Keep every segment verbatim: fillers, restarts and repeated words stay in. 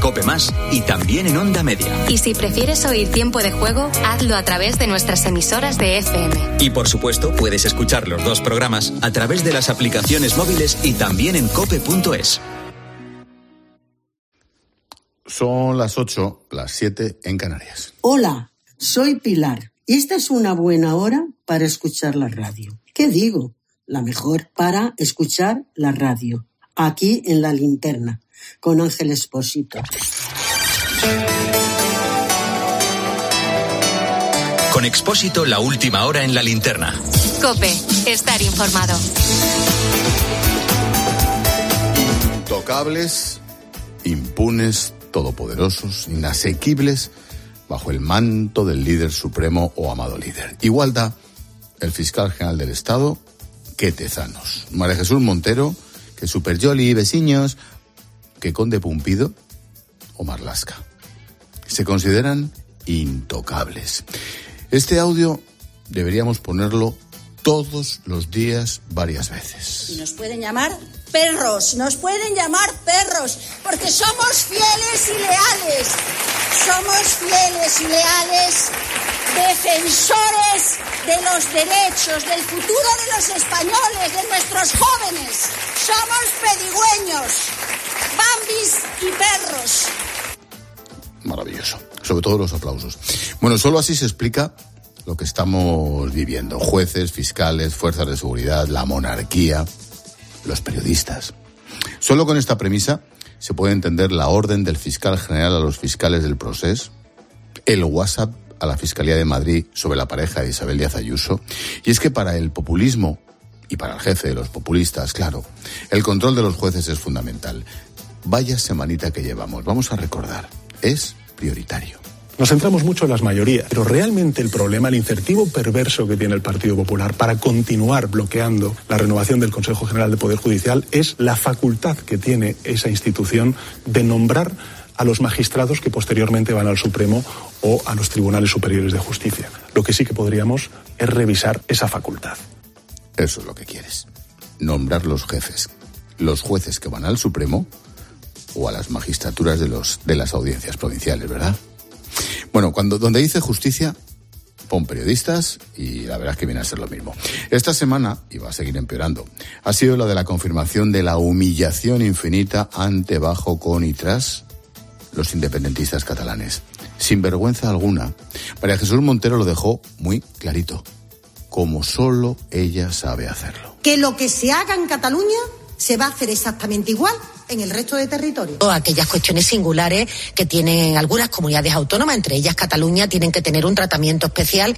COPE Más y también en Onda Media. Y si prefieres oír Tiempo de Juego, hazlo a través de nuestras emisoras de F M. Y por supuesto, puedes escuchar los dos programas a través de las aplicaciones móviles y también en cope punto es. Son las ocho, las siete en Canarias. Hola, soy Pilar y esta es una buena hora para escuchar la radio. ¿Qué digo? La mejor para escuchar la radio. Aquí en La Linterna, con Ángel Expósito. Con Expósito, la última hora en La Linterna. COPE, estar informado. Intocables, impunes, todopoderosos, inasequibles, bajo el manto del líder supremo o amado líder. Igualdad, el fiscal general del Estado, que Tezanos. María Jesús Montero, que Super Yoli, vecinos, que Conde Pumpido o Marlaska. Se consideran intocables. Este audio deberíamos ponerlo todos los días varias veces. Y nos pueden llamar perros, nos pueden llamar perros, porque somos fieles y leales. Somos fieles y leales, defensores de los derechos, del futuro de los españoles, de nuestros jóvenes. Somos pedigüeños, bambis y perros. Maravilloso, sobre todo los aplausos. Bueno, solo así se explica lo que estamos viviendo. Jueces, fiscales, fuerzas de seguridad, la monarquía, los periodistas. Solo con esta premisa se puede entender la orden del fiscal general a los fiscales del Procés, el WhatsApp a la Fiscalía de Madrid sobre la pareja de Isabel Díaz Ayuso. Y es que para el populismo y para el jefe de los populistas, claro, el control de los jueces es fundamental. Vaya semanita que llevamos, vamos a recordar, es prioritario. Nos centramos mucho en las mayorías, pero realmente el problema, el incentivo perverso que tiene el Partido Popular para continuar bloqueando la renovación del Consejo General del Poder Judicial es la facultad que tiene esa institución de nombrar a los magistrados que posteriormente van al Supremo o a los tribunales superiores de justicia. Lo que sí que podríamos es revisar esa facultad. Eso es lo que quieres. Nombrar los jefes, los jueces que van al Supremo o a las magistraturas de los de las audiencias provinciales, ¿verdad? Bueno, cuando donde dice justicia, pon periodistas y la verdad es que viene a ser lo mismo. Esta semana, y va a seguir empeorando, ha sido la de la confirmación de la humillación infinita ante, bajo, con y tras los independentistas catalanes. Sin vergüenza alguna, María Jesús Montero lo dejó muy clarito, como solo ella sabe hacerlo. Que lo que se haga en Cataluña se va a hacer exactamente igual en el resto de territorios. Aquellas cuestiones singulares que tienen algunas comunidades autónomas, entre ellas Cataluña, tienen que tener un tratamiento especial.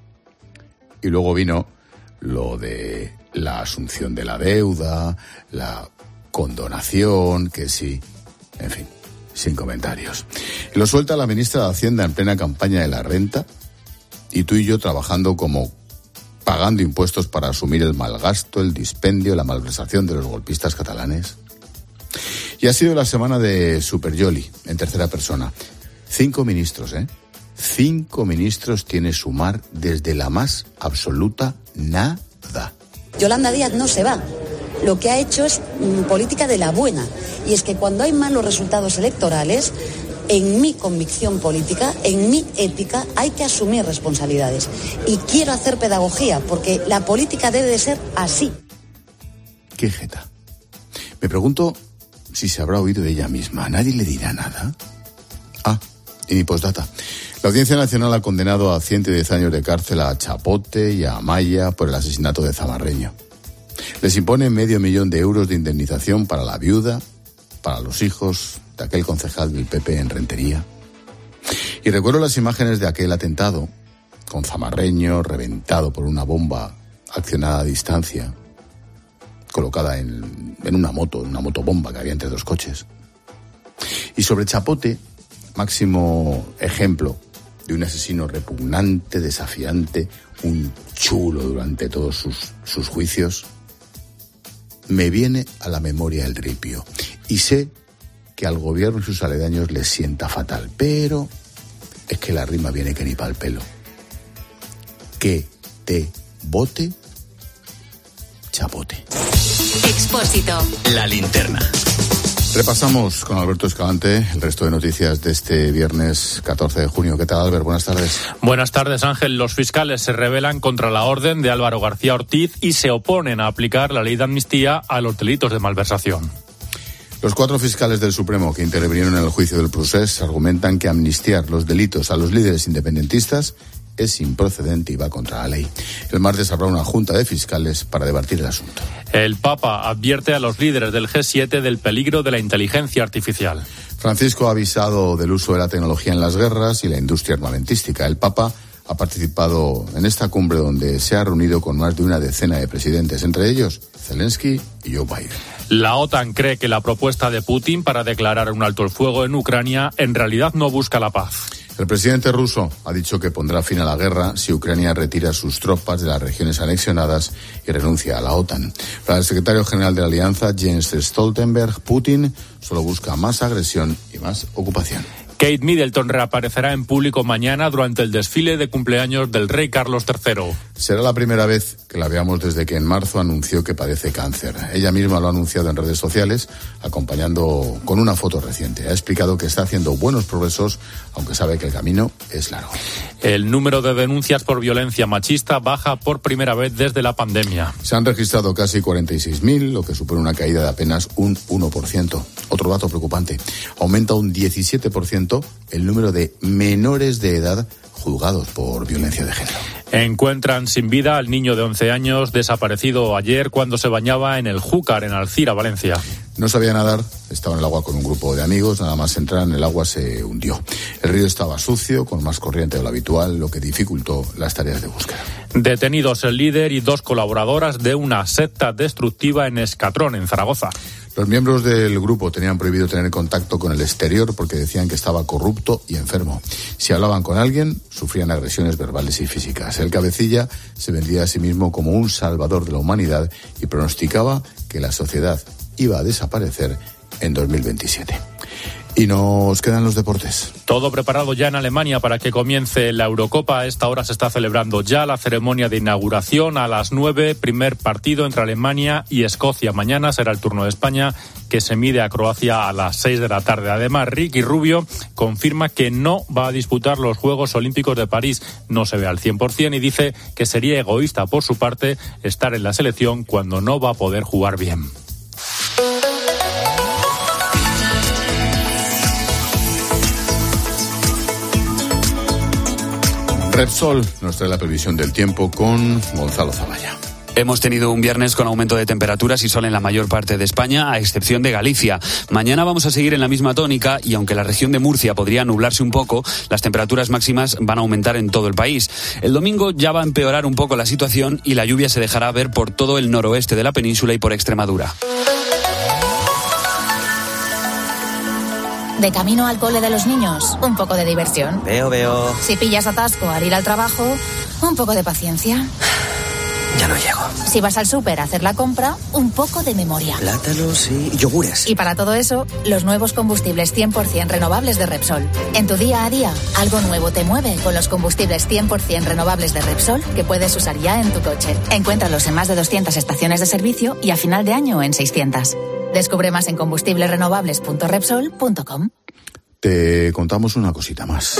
Y luego vino lo de la asunción de la deuda, la condonación, que sí, en fin, sin comentarios. Y lo suelta la ministra de Hacienda en plena campaña de la renta, y tú y yo trabajando como pagando impuestos para asumir el malgasto, el dispendio, la malversación de los golpistas catalanes. Y ha sido la semana de Super Yoli, en tercera persona. Cinco ministros, ¿eh? Cinco ministros tiene Sumar desde la más absoluta nada. Yolanda Díaz no se va. Lo que ha hecho es mm, política de la buena. Y es que cuando hay malos resultados electorales, en mi convicción política, en mi ética, hay que asumir responsabilidades. Y quiero hacer pedagogía, porque la política debe de ser así. Qué jeta. Me pregunto si se habrá oído de ella misma. ¿Nadie le dirá nada? Ah, y mi postdata. La Audiencia Nacional ha condenado a ciento diez años de cárcel a Chapote y a Amaya por el asesinato de Zamarreño. Les impone medio millón de euros de indemnización para la viuda, para los hijos de aquel concejal del P P en Rentería. Y recuerdo las imágenes de aquel atentado, con Zamarreño reventado por una bomba accionada a distancia, colocada en, en una moto, una motobomba que había entre dos coches. Y sobre Chapote, máximo ejemplo de un asesino repugnante, desafiante, un chulo durante todos sus, sus juicios, me viene a la memoria el ripio. Y sé que al gobierno y sus aledaños les sienta fatal, pero es que la rima viene que ni pa'l pelo. Que te bote Chapote. Expósito. La linterna. Repasamos con Alberto Escalante el resto de noticias de este viernes catorce de junio. ¿Qué tal, Albert? Buenas tardes. Buenas tardes, Ángel. Los fiscales se rebelan contra la orden de Álvaro García Ortiz y se oponen a aplicar la ley de amnistía a los delitos de malversación. Los cuatro fiscales del Supremo que intervinieron en el juicio del Procés argumentan que amnistiar los delitos a los líderes independentistas es improcedente y va contra la ley. El martes habrá una junta de fiscales para debatir el asunto. El Papa advierte a los líderes del G siete del peligro de la inteligencia artificial. Francisco ha avisado del uso de la tecnología en las guerras y la industria armamentística. El Papa ha participado en esta cumbre donde se ha reunido con más de una decena de presidentes, entre ellos Zelensky y Joe Biden. La OTAN cree que la propuesta de Putin para declarar un alto el fuego en Ucrania en realidad no busca la paz. El presidente ruso ha dicho que pondrá fin a la guerra si Ucrania retira sus tropas de las regiones anexionadas y renuncia a la OTAN. Para el secretario general de la Alianza, Jens Stoltenberg, Putin solo busca más agresión y más ocupación. Kate Middleton reaparecerá en público mañana durante el desfile de cumpleaños del rey Carlos tercero. Será la primera vez que la veamos desde que en marzo anunció que padece cáncer. Ella misma lo ha anunciado en redes sociales, acompañando con una foto reciente. Ha explicado que está haciendo buenos progresos, aunque sabe que el camino es largo. El número de denuncias por violencia machista baja por primera vez desde la pandemia. Se han registrado casi cuarenta y seis mil, lo que supone una caída de apenas un uno por ciento. Otro dato preocupante, aumenta un diecisiete por ciento el número de menores de edad juzgados por violencia de género. Encuentran sin vida al niño de once años desaparecido ayer cuando se bañaba en el Júcar, en Alcira, Valencia. No sabía nadar, estaba en el agua con un grupo de amigos, nada más entrar en el agua se hundió. El río estaba sucio, con más corriente de lo habitual, lo que dificultó las tareas de búsqueda. Detenidos el líder y dos colaboradoras de una secta destructiva en Escatrón, en Zaragoza. Los miembros del grupo tenían prohibido tener contacto con el exterior porque decían que estaba corrupto y enfermo. Si hablaban con alguien, sufrían agresiones verbales y físicas. El cabecilla se vendía a sí mismo como un salvador de la humanidad y pronosticaba que la sociedad iba a desaparecer en dos mil veintisiete. Y nos quedan los deportes. Todo preparado ya en Alemania para que comience la Eurocopa. A esta hora se está celebrando ya la ceremonia de inauguración. A las nueve, primer partido entre Alemania y Escocia. Mañana será el turno de España, que se mide a Croacia a las seis de la tarde. Además, Ricky Rubio confirma que no va a disputar los Juegos Olímpicos de París. No se ve al cien por ciento y dice que sería egoísta por su parte estar en la selección cuando no va a poder jugar bien. Repsol nos trae la previsión del tiempo con Gonzalo Zavalla. Hemos tenido un viernes con aumento de temperaturas y sol en la mayor parte de España, a excepción de Galicia. Mañana vamos a seguir en la misma tónica y aunque la región de Murcia podría nublarse un poco, las temperaturas máximas van a aumentar en todo el país. El domingo ya va a empeorar un poco la situación y la lluvia se dejará ver por todo el noroeste de la península y por Extremadura. De camino al cole de los niños, un poco de diversión. Veo, veo. Si pillas atasco al ir al trabajo, un poco de paciencia. Ya no llego. Si vas al súper a hacer la compra, un poco de memoria. Plátanos y yogures. Y para todo eso, los nuevos combustibles cien por ciento renovables de Repsol. En tu día a día, algo nuevo te mueve con los combustibles cien por ciento renovables de Repsol que puedes usar ya en tu coche. Encuéntralos en más de doscientas estaciones de servicio y a final de año en seiscientas. Descubre más en combustibles renovables punto repsol punto com. Te contamos una cosita más.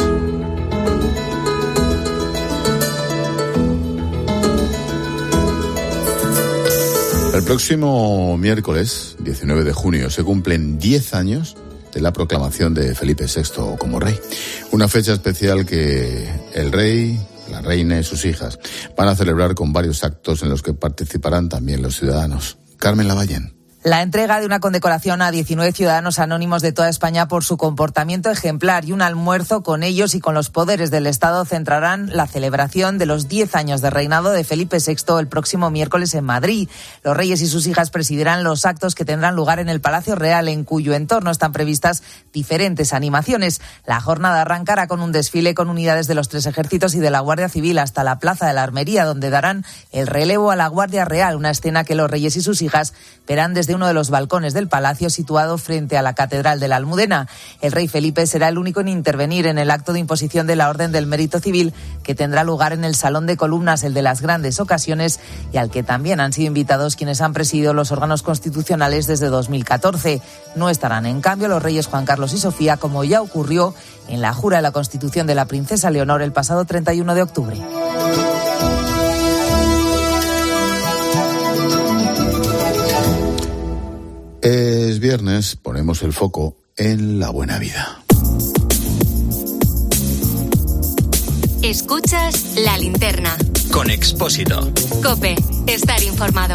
El próximo miércoles, diecinueve de junio, se cumplen diez años de la proclamación de Felipe sexto como rey. Una fecha especial que el rey, la reina y sus hijas van a celebrar con varios actos en los que participarán también los ciudadanos. Carmen Lavallén. La entrega de una condecoración a diecinueve ciudadanos anónimos de toda España por su comportamiento ejemplar y un almuerzo con ellos y con los poderes del Estado centrarán la celebración de los diez años de reinado de Felipe sexto el próximo miércoles en Madrid. Los reyes y sus hijas presidirán los actos que tendrán lugar en el Palacio Real, en cuyo entorno están previstas diferentes animaciones. La jornada arrancará con un desfile con unidades de los tres ejércitos y de la Guardia Civil hasta la Plaza de la Armería, donde darán el relevo a la Guardia Real, una escena que los reyes y sus hijas verán desde desde uno de los balcones del palacio situado frente a la Catedral de la Almudena. El rey Felipe será el único en intervenir en el acto de imposición de la Orden del Mérito Civil, que tendrá lugar en el Salón de Columnas, el de las grandes ocasiones, y al que también han sido invitados quienes han presidido los órganos constitucionales desde dos mil catorce. No estarán, en cambio, los reyes Juan Carlos y Sofía, como ya ocurrió en la jura de la Constitución de la princesa Leonor el pasado treinta y uno de octubre. Es viernes, ponemos el foco en la buena vida. Escuchas La Linterna. Con Expósito. COPE. Estar informado.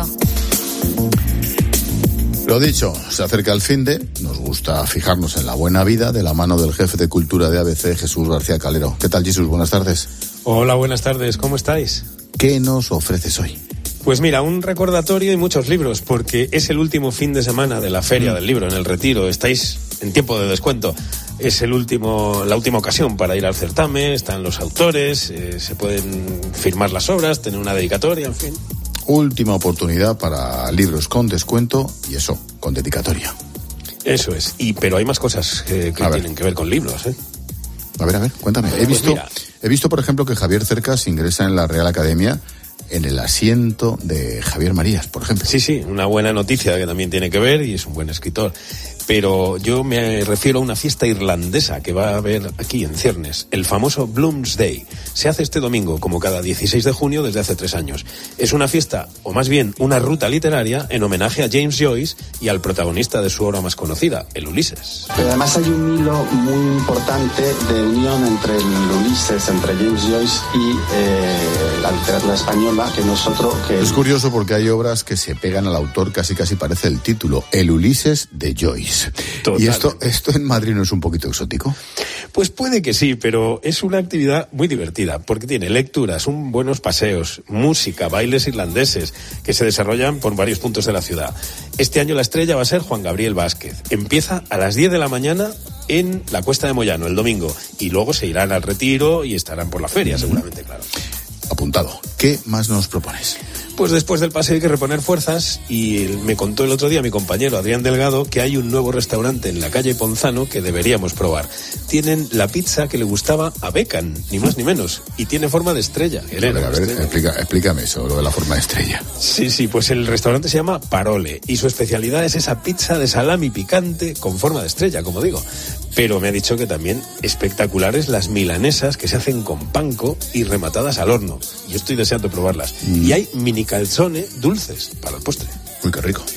Lo dicho, se acerca el finde. Nos gusta fijarnos en la buena vida de la mano del jefe de cultura de A B C, Jesús García Calero. ¿Qué tal, Jesús? Buenas tardes. Hola, buenas tardes. ¿Cómo estáis? ¿Qué nos ofreces hoy? Pues mira, un recordatorio y muchos libros, porque es el último fin de semana de la Feria del Libro en el Retiro. Estáis en tiempo de descuento. Es el último, la última ocasión para ir al certamen. Están los autores, eh, se pueden firmar las obras, tener una dedicatoria, en fin. Última oportunidad para libros con descuento y eso, con dedicatoria. Eso es. Y pero hay más cosas que, que tienen que ver con libros, ¿eh? A ver, a ver, cuéntame. He Pues visto, mira. he visto, por ejemplo, que Javier Cercas ingresa en la Real Academia en el asiento de Javier Marías, por ejemplo. Sí, sí, una buena noticia que también tiene que ver, y es un buen escritor. Pero yo me refiero a una fiesta irlandesa que va a haber aquí en ciernes, el famoso Bloomsday. Se hace este domingo, como cada dieciséis de junio desde hace tres años. Es una fiesta, o más bien una ruta literaria, en homenaje a James Joyce y al protagonista de su obra más conocida, el Ulises. Pero además hay un hilo muy importante de unión entre el Ulises, entre James Joyce y eh, la literatura española, que nosotros... Que... Es curioso porque hay obras que se pegan al autor, casi casi parece el título, El Ulises de Joyce. Total. ¿Y esto, esto en Madrid no es un poquito exótico? Pues puede que sí, pero es una actividad muy divertida, porque tiene lecturas, un buenos paseos, música, bailes irlandeses, que se desarrollan por varios puntos de la ciudad. Este año la estrella va a ser Juan Gabriel Vázquez. Empieza a las diez de la mañana en la Cuesta de Moyano, el domingo, y luego se irán al Retiro y estarán por la feria, seguramente, claro. Apuntado. ¿Qué más nos propones? Pues después del paseo hay que reponer fuerzas, y me contó el otro día mi compañero Adrián Delgado que hay un nuevo restaurante en la calle Ponzano que deberíamos probar. Tienen la pizza que le gustaba a Beckham, ni más ni menos, y tiene forma de estrella. Elena, a ver, a ver, estrella. explica, explícame eso, lo de la forma de estrella. Sí, sí, pues el restaurante se llama Parole y su especialidad es esa pizza de salami picante con forma de estrella, como digo. Pero me ha dicho que también espectaculares las milanesas que se hacen con panko y rematadas al horno. Yo estoy deseando probarlas. Mm. Y hay mini calzone dulces para el postre. Uy, qué rico.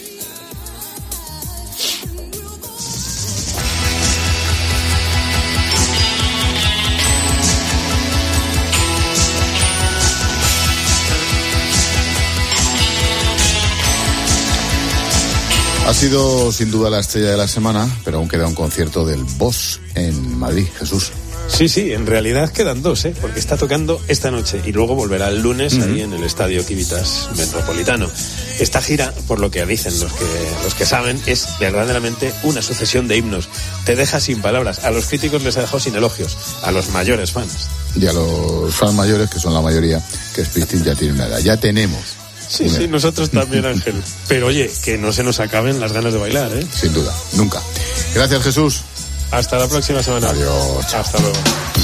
Ha sido sin duda la estrella de la semana, pero aún queda un concierto del Boss en Madrid, Jesús. Sí, sí, en realidad quedan dos, ¿eh? Porque está tocando esta noche y luego volverá el lunes uh-huh. ahí en el Estadio Civitas Metropolitano. Esta gira, por lo que dicen los que, los que saben, es verdaderamente una sucesión de himnos. Te deja sin palabras. A los críticos les ha dejado sin elogios, a los mayores fans. Y a los fans mayores, que son la mayoría, que Springsteen ya tiene una edad. Ya tenemos. Sí, sí, nosotros también, Ángel. Pero oye, que no se nos acaben las ganas de bailar, ¿eh? Sin duda, nunca. Gracias, Jesús. Hasta la próxima semana. Adiós. Chao. Hasta luego.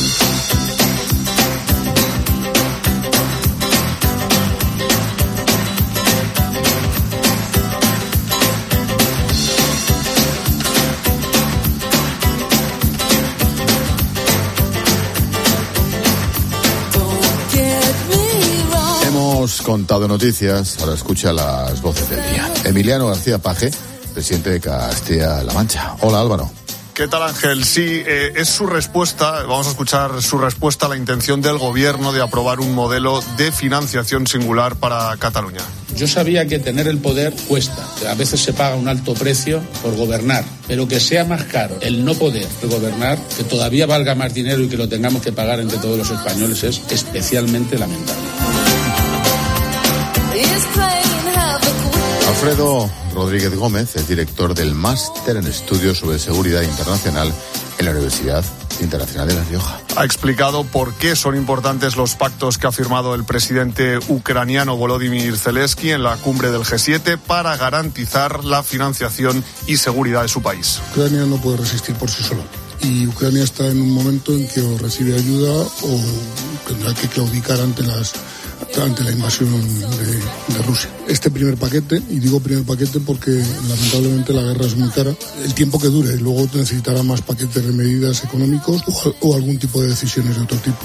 Hemos contado noticias, ahora escucha las voces del día. Emiliano García Paje, presidente de Castilla-La Mancha. Hola, Álvaro. ¿Qué tal, Ángel? Sí, eh, es su respuesta, vamos a escuchar su respuesta a la intención del gobierno de aprobar un modelo de financiación singular para Cataluña. Yo sabía que tener el poder cuesta, que a veces se paga un alto precio por gobernar, pero que sea más caro el no poder que gobernar, que todavía valga más dinero y que lo tengamos que pagar entre todos los españoles es especialmente lamentable. Alfredo Rodríguez Gómez es director del Máster en Estudios sobre Seguridad Internacional en la Universidad Internacional de La Rioja. Ha explicado por qué son importantes los pactos que ha firmado el presidente ucraniano Volodymyr Zelensky en la cumbre del G siete para garantizar la financiación y seguridad de su país. Ucrania no puede resistir por sí sola. Y Ucrania está en un momento en que o recibe ayuda o tendrá que claudicar ante las ante la invasión de, de Rusia. Este primer paquete, y digo primer paquete porque lamentablemente la guerra es muy cara, el tiempo que dure, luego necesitará más paquetes de medidas económicos o, o algún tipo de decisiones de otro tipo.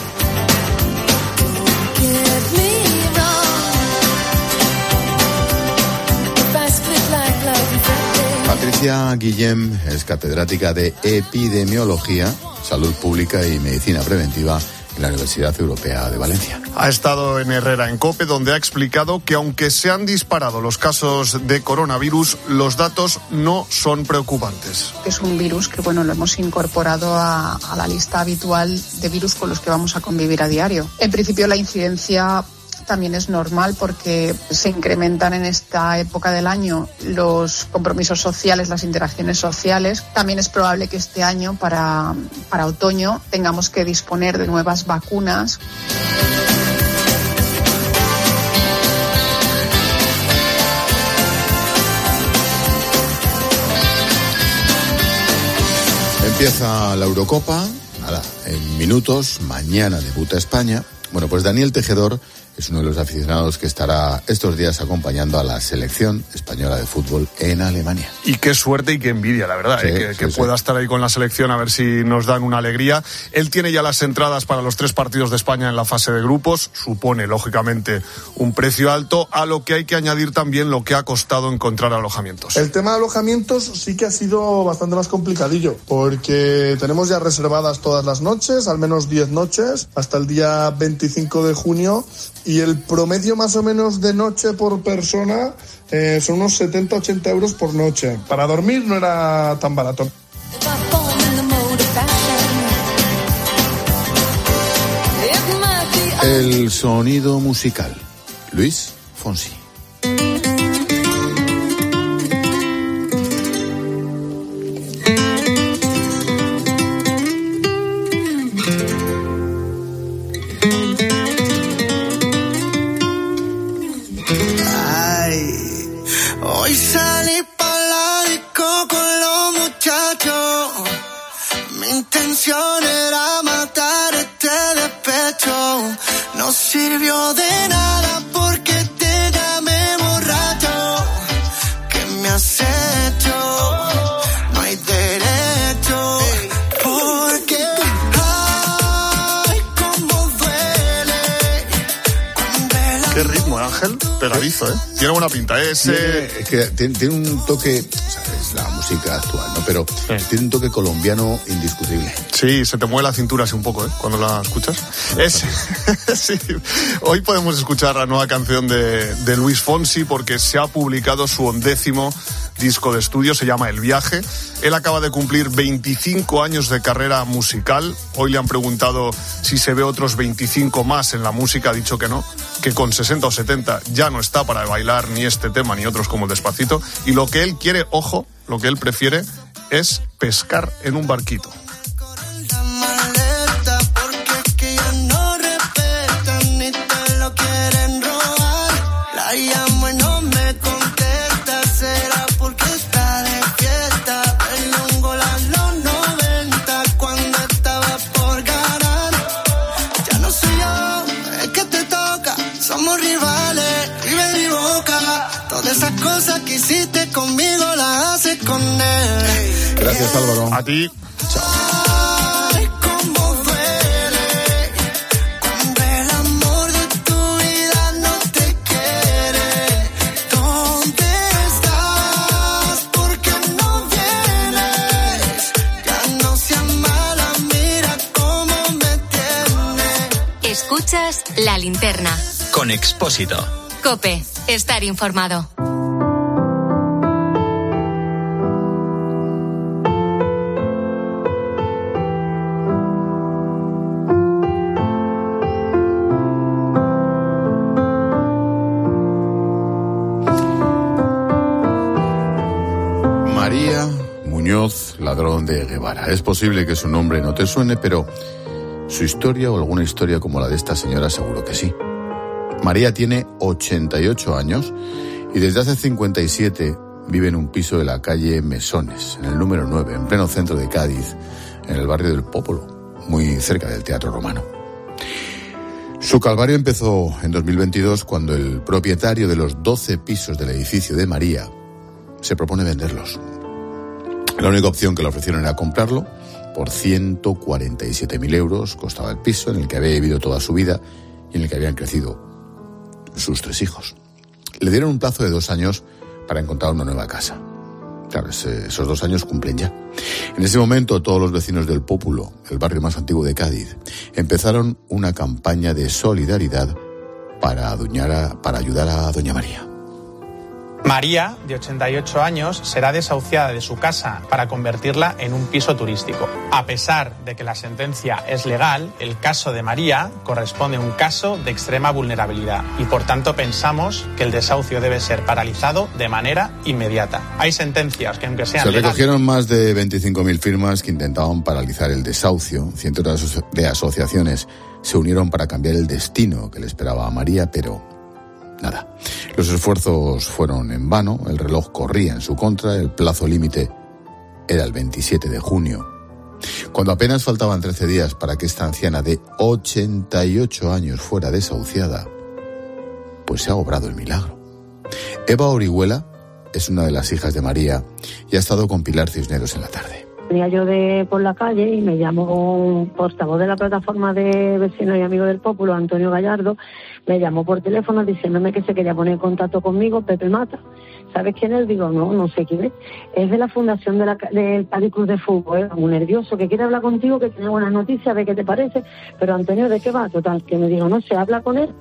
Patricia Guillem es catedrática de Epidemiología, Salud Pública y Medicina Preventiva en la Universidad Europea de Valencia. Ha estado en Herrera en COPE, donde ha explicado que aunque se han disparado los casos de coronavirus, los datos no son preocupantes. Es un virus que, bueno, lo hemos incorporado a, a la lista habitual de virus con los que vamos a convivir a diario. En principio, la incidencia también es normal porque se incrementan en esta época del año los compromisos sociales, las interacciones sociales. También es probable que este año, para, para otoño, tengamos que disponer de nuevas vacunas. Empieza la Eurocopa, nada, en minutos, mañana debuta España. Bueno, pues Daniel Tejedor es uno de los aficionados que estará estos días acompañando a la selección española de fútbol en Alemania. Y qué suerte y qué envidia, la verdad, sí, eh, que, sí, que sí. pueda estar ahí con la selección a ver si nos dan una alegría. Él tiene ya las entradas para los tres partidos de España en la fase de grupos. Supone, lógicamente, un precio alto, a lo que hay que añadir también lo que ha costado encontrar alojamientos. El tema de alojamientos sí que ha sido bastante más complicadillo, porque tenemos ya reservadas todas las noches, al menos diez noches, hasta el día veinticinco de junio, y el promedio más o menos de noche por persona eh, son unos setenta a ochenta euros por noche. Para dormir no era tan barato. El sonido musical. Luis Fonsi. Hoy salí pa' la disco con los muchachos. Mi intención era matar este despecho. No sirvió de nada porque te llamé borracho. ¿Qué me has hecho? No hay derecho. Porque ay, cómo duele. Qué ritmo, Ángel. Pegadizo, ¿eh? Tiene buena pinta, ¿eh? Ese... Tiene, es que tiene, tiene un toque, o sea, es la música actual, ¿no? Pero sí, tiene un toque colombiano indiscutible. Sí, se te mueve la cintura así un poco, ¿eh? Cuando la escuchas. Es... sí. Hoy podemos escuchar la nueva canción de, de Luis Fonsi porque se ha publicado su undécimo disco de estudio, se llama El Viaje. Él acaba de cumplir veinticinco años de carrera musical. Hoy le han preguntado si se ve otros veinticinco más en la música, ha dicho que no, que con sesenta o setenta ya no está para bailar ni este tema ni otros como el Despacito, y lo que él quiere, ojo, lo que él prefiere es pescar en un barquito. Esas cosas que hiciste conmigo las haces con él. Gracias, Álvaro. A ti. Chao. Ay, cómo duele cuando el amor de tu vida no te quiere. ¿Dónde estás? ¿Por qué no vienes? Ya no seas mala, mira cómo me tienes. Escuchas La Linterna. Con Expósito. COPE. Estar informado. ladrón de Guevara. Es posible que su nombre no te suene, pero su historia o alguna historia como la de esta señora seguro que sí. María tiene ochenta y ocho años y desde hace cincuenta y siete vive en un piso de la calle Mesones, en el número nueve, en pleno centro de Cádiz, en el barrio del Popolo, muy cerca del Teatro Romano. Su calvario empezó en dos mil veintidós cuando el propietario de los doce pisos del edificio de María se propone venderlos. La única opción que le ofrecieron era comprarlo por ciento cuarenta y siete mil euros, costaba el piso en el que había vivido toda su vida y en el que habían crecido sus tres hijos. Le dieron un plazo de dos años para encontrar una nueva casa. Claro, ese, esos dos años cumplen ya. En ese momento, todos los vecinos del Pópulo, el barrio más antiguo de Cádiz, empezaron una campaña de solidaridad para, aduñar a, para ayudar a doña María. María, de ochenta y ocho años, será desahuciada de su casa para convertirla en un piso turístico. A pesar de que la sentencia es legal, el caso de María corresponde a un caso de extrema vulnerabilidad y por tanto pensamos que el desahucio debe ser paralizado de manera inmediata. Hay sentencias que aunque sean Se legales... recogieron más de veinticinco mil firmas que intentaban paralizar el desahucio. Cientos de, aso- de asociaciones se unieron para cambiar el destino que le esperaba a María, pero... nada. Los esfuerzos fueron en vano, el reloj corría en su contra, el plazo límite era el veintisiete de junio. Cuando apenas faltaban trece días para que esta anciana de ochenta y ocho años fuera desahuciada, pues se ha obrado el milagro. Eva Orihuela es una de las hijas de María y ha estado con Pilar Cisneros en la tarde. Venía yo de por la calle y me llamó un portavoz de la plataforma de vecinos y amigos del Pópulo, Antonio Gallardo, me llamó por teléfono diciéndome que se quería poner en contacto conmigo, Pepe Mata. ¿Sabes quién es? Digo, no, no sé quién es. Es de la fundación de la, del Cádiz Club de Fútbol, muy nervioso, que quiere hablar contigo, que tiene buenas noticias, ve qué te parece. Pero Antonio, ¿de qué va? Total, que me digo, no sé, habla con él.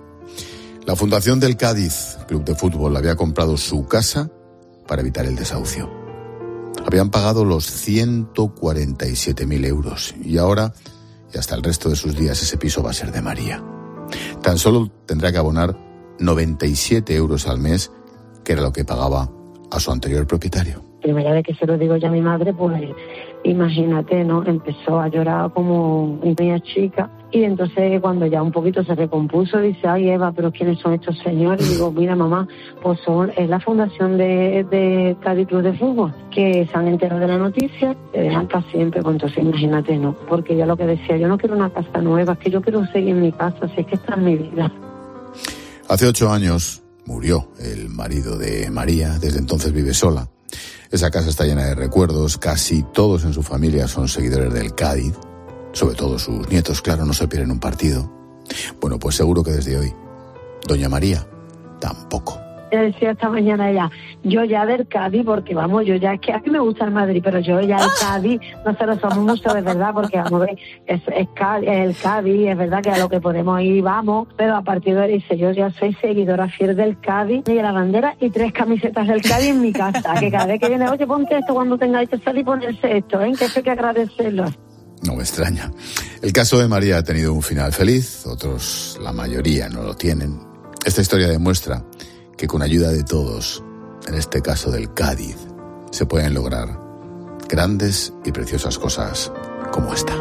La fundación del Cádiz Club de Fútbol había comprado su casa para evitar el desahucio. Habían pagado los ciento cuarenta y siete mil euros y ahora, y hasta el resto de sus días, ese piso va a ser de María. Tan solo tendrá que abonar noventa y siete euros al mes, que era lo que pagaba a su anterior propietario. Primera vez que se lo digo ya a mi madre, pues imagínate, ¿no? Empezó a llorar como una niña chica y entonces cuando ya un poquito se recompuso dice, ay Eva, pero ¿quiénes son estos señores? Y digo, mira mamá, pues son, es la fundación de, de Cádiz Club de Fútbol, que se han enterado de la noticia, te dejan para siempre, pues entonces imagínate, ¿no? Porque yo lo que decía, yo no quiero una casa nueva, es que yo quiero seguir en mi casa, si es que esta es mi vida. Hace ocho años murió el marido de María, desde entonces vive sola. Esa casa está llena de recuerdos, casi todos en su familia son seguidores del Cádiz, sobre todo sus nietos, claro, no se pierden un partido. Bueno, pues seguro que desde hoy, doña María tampoco. Ella decía esta mañana ella, yo ya del Cádiz, porque vamos, yo ya, es que a mí me gusta el Madrid, pero yo ya el Cádiz, nosotros somos mucho de verdad, porque vamos a ver, es, es Cádiz, el Cádiz, es verdad que a lo que podemos ir vamos, pero a partir de ahí dice, yo ya soy seguidora fiel del Cádiz, y la bandera y tres camisetas del Cádiz en mi casa, que cada vez que viene, oye, ponte esto cuando tengáis que salir y ponerse esto, ¿eh? Que esto hay que agradecerlo. No me extraña. El caso de María ha tenido un final feliz, otros, la mayoría, no lo tienen. Esta historia demuestra que con ayuda de todos, en este caso del Cádiz, se pueden lograr grandes y preciosas cosas como esta.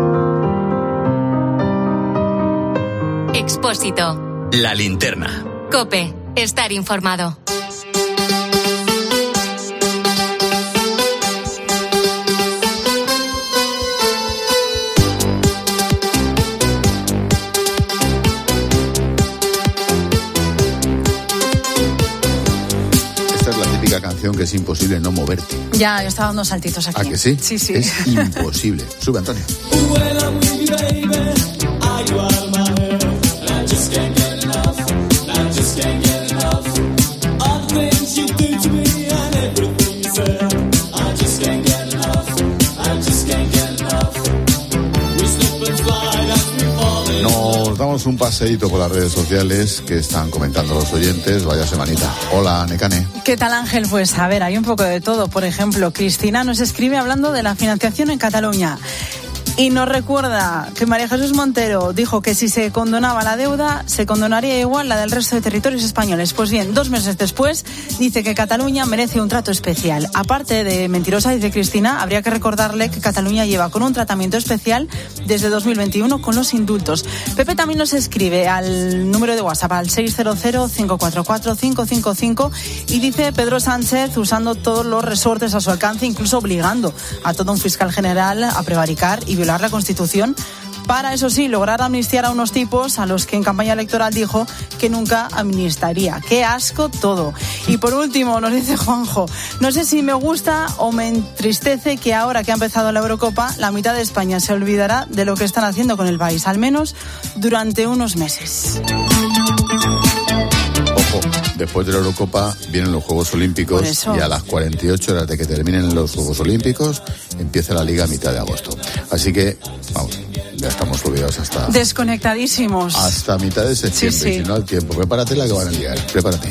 Expósito. La linterna. COPE. Estar informado. Canción que es imposible no moverte. Ya, yo estaba dando saltitos aquí. ¿A que sí? Sí, sí. Es imposible. Sube, Antonio. Nos damos un paseíto por las redes sociales que están comentando los oyentes. Vaya semanita. Hola, Necane. ¿Qué tal, Ángel? Pues a ver, hay un poco de todo. Por ejemplo, Cristina nos escribe hablando de la financiación en Cataluña. Y nos recuerda que María Jesús Montero dijo que si se condonaba la deuda, se condonaría igual la del resto de territorios españoles. Pues bien, dos meses después, dice que Cataluña merece un trato especial. Aparte de mentirosa, dice Cristina, habría que recordarle que Cataluña lleva con un tratamiento especial desde dos mil veintiuno con los indultos. Pepe también nos escribe al número de WhatsApp, al seis cero cero, cinco cuatro cuatro, cinco cinco cinco, y dice Pedro Sánchez usando todos los resortes a su alcance, incluso obligando a todo un fiscal general a prevaricar y violar la Constitución para, eso sí, lograr amnistiar a unos tipos a los que en campaña electoral dijo que nunca amnistiaría. ¡Qué asco todo! Y por último, nos dice Juanjo, no sé si me gusta o me entristece que ahora que ha empezado la Eurocopa, la mitad de España se olvidará de lo que están haciendo con el país, al menos durante unos meses. Después de la Eurocopa vienen los Juegos Olímpicos y a las cuarenta y ocho horas de que terminen los Juegos Olímpicos empieza la Liga a mitad de agosto. Así que, vamos, ya estamos olvidados hasta... Desconectadísimos. Hasta mitad de septiembre, sí, sí. Y si no al tiempo. Prepárate la que van a liar, prepárate.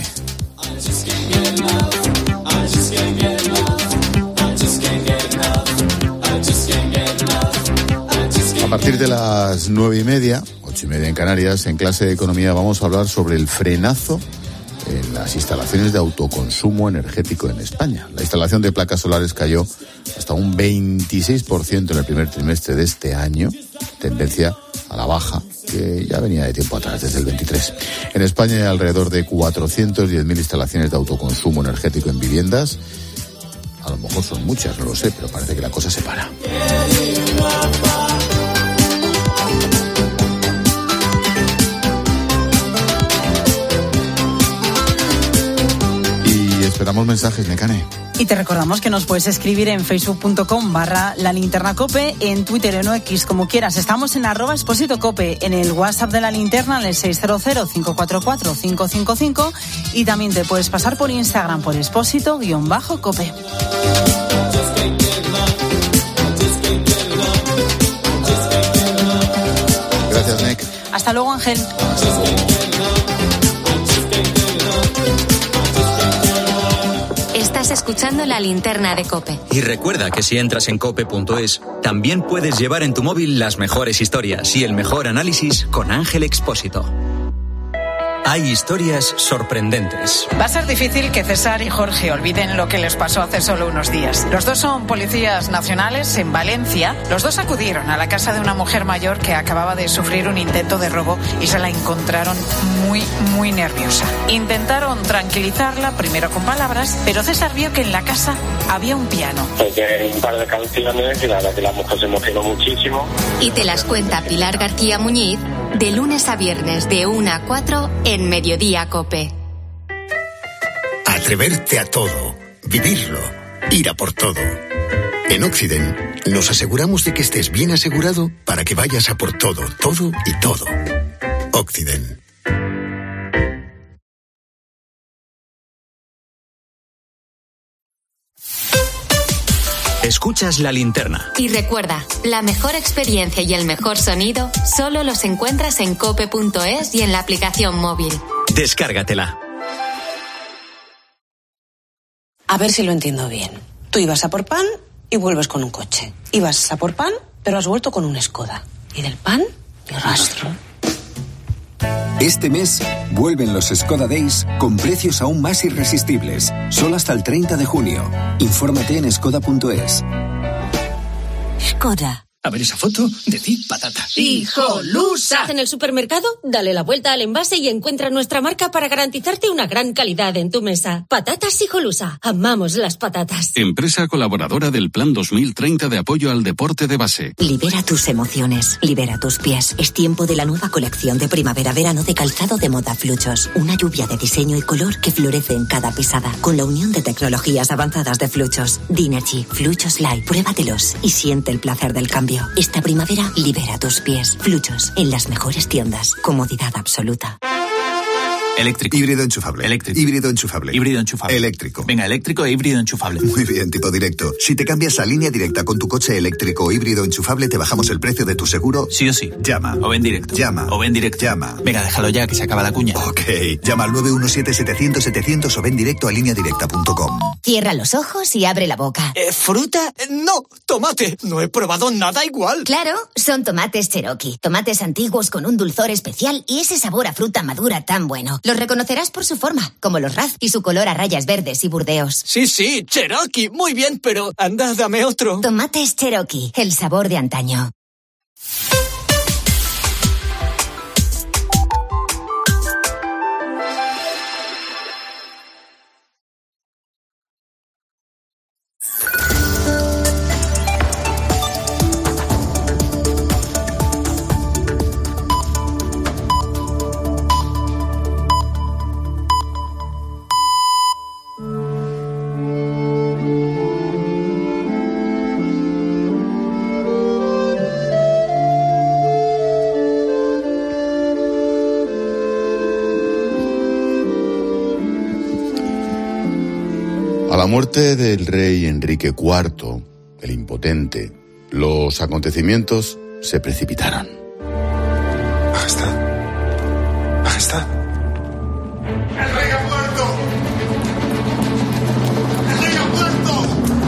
A partir de las nueve y media, ocho y media en Canarias, en clase de Economía vamos a hablar sobre el frenazo en las instalaciones de autoconsumo energético en España. La instalación de placas solares cayó hasta un veintiséis por ciento en el primer trimestre de este año, tendencia a la baja que ya venía de tiempo atrás, desde el veintitrés. En España hay alrededor de cuatrocientas diez mil instalaciones de autoconsumo energético en viviendas. A lo mejor son muchas, no lo sé, pero parece que la cosa se para. Esperamos mensajes, Necane. Y te recordamos que nos puedes escribir en facebook.com barra la linterna cope, en Twitter, en X, como quieras. Estamos en arroba expósito cope, en el WhatsApp de la linterna, en el seis cero cero, cinco cuatro cuatro, cinco cinco cinco, y también te puedes pasar por Instagram por expósito-cope. Gracias, Nec. Hasta luego, Ángel. Hasta luego. Estás escuchando La Linterna de COPE. Y recuerda que si entras en cope punto es, también puedes llevar en tu móvil las mejores historias y el mejor análisis con Ángel Expósito. Hay historias sorprendentes. Va a ser difícil que César y Jorge olviden lo que les pasó hace solo unos días. Los dos son policías nacionales en Valencia. Los dos acudieron a la casa de una mujer mayor que acababa de sufrir un intento de robo y se la encontraron muy, muy nerviosa. Intentaron tranquilizarla, primero con palabras, pero César vio que en la casa había un piano. Toqué un par de canciones y la verdad que la mujer se emocionó muchísimo. Y te las cuenta Pilar García Muñiz de lunes a viernes de una a cuatro en Mediodía COPE. Atreverte a todo, vivirlo, ir a por todo. En Occident nos aseguramos de que estés bien asegurado para que vayas a por todo, todo y todo. Occident. Escuchas La Linterna. Y recuerda, la mejor experiencia y el mejor sonido solo los encuentras en cope punto es y en la aplicación móvil. Descárgatela. A ver si lo entiendo bien. Tú ibas a por pan y vuelves con un coche. Ibas a por pan, pero has vuelto con un Skoda. Y del pan, ni rastro. Este mes vuelven los Skoda Days con precios aún más irresistibles. Solo hasta el treinta de junio. Infórmate en skoda punto es. Skoda. A ver esa foto, decid patata. ¡Hijolusa! En el supermercado, dale la vuelta al envase y encuentra nuestra marca para garantizarte una gran calidad en tu mesa. Patatas Hijolusa. Amamos las patatas. Empresa colaboradora del Plan dos mil treinta de apoyo al deporte de base. Libera tus emociones, libera tus pies. Es tiempo de la nueva colección de primavera-verano de calzado de moda Fluchos. Una lluvia de diseño y color que florece en cada pisada. Con la unión de tecnologías avanzadas de Fluchos. Dinergy, Fluchos Light. Pruébatelos y siente el placer del cambio. Esta primavera, libera tus pies. Fluchos, en las mejores tiendas. Comodidad absoluta. Eléctrico. Híbrido enchufable. Eléctrico. Híbrido enchufable. Híbrido enchufable. Eléctrico. Venga, eléctrico e híbrido enchufable. Muy bien, tipo directo. Si te cambias a Línea Directa con tu coche eléctrico o híbrido enchufable, te bajamos el precio de tu seguro. Sí o sí. Llama. O ven directo. Llama. O ven directo. Llama. Venga, déjalo ya, que se acaba la cuña. Ok. Llama al nueve uno siete, setecientos, setecientos o ven directo a línea directa punto com. Cierra los ojos y abre la boca. Eh, ¿Fruta? No, tomate. No he probado nada igual. Claro, son tomates Cherokee. Tomates antiguos con un dulzor especial y ese sabor a fruta madura tan bueno. Los reconocerás por su forma, como los Raz, y su color a rayas verdes y burdeos. Sí, sí, Cherokee. Muy bien, pero anda, dame otro. Tomates Cherokee, el sabor de antaño. A la muerte del rey Enrique cuarto, el impotente, los acontecimientos se precipitaron. Majestad. Majestad. ¡El rey ha muerto! ¡El rey ha muerto!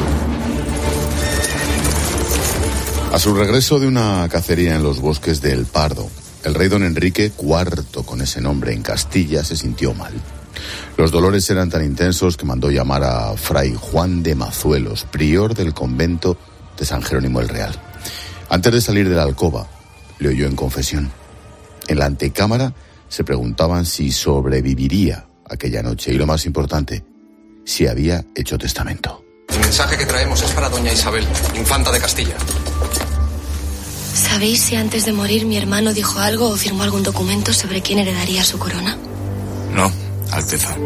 A su regreso de una cacería en los bosques de El Pardo, el rey don Enrique cuarto, con ese nombre en Castilla, se sintió mal. Los dolores eran tan intensos que mandó llamar a fray Juan de Mazuelos, prior del convento de San Jerónimo el Real. Antes de salir de la alcoba, le oyó en confesión. En la antecámara se preguntaban si sobreviviría aquella noche y, lo más importante, si había hecho testamento. El mensaje que traemos es para doña Isabel, infanta de Castilla. ¿Sabéis si antes de morir mi hermano dijo algo o firmó algún documento sobre quién heredaría su corona? No, Alteza.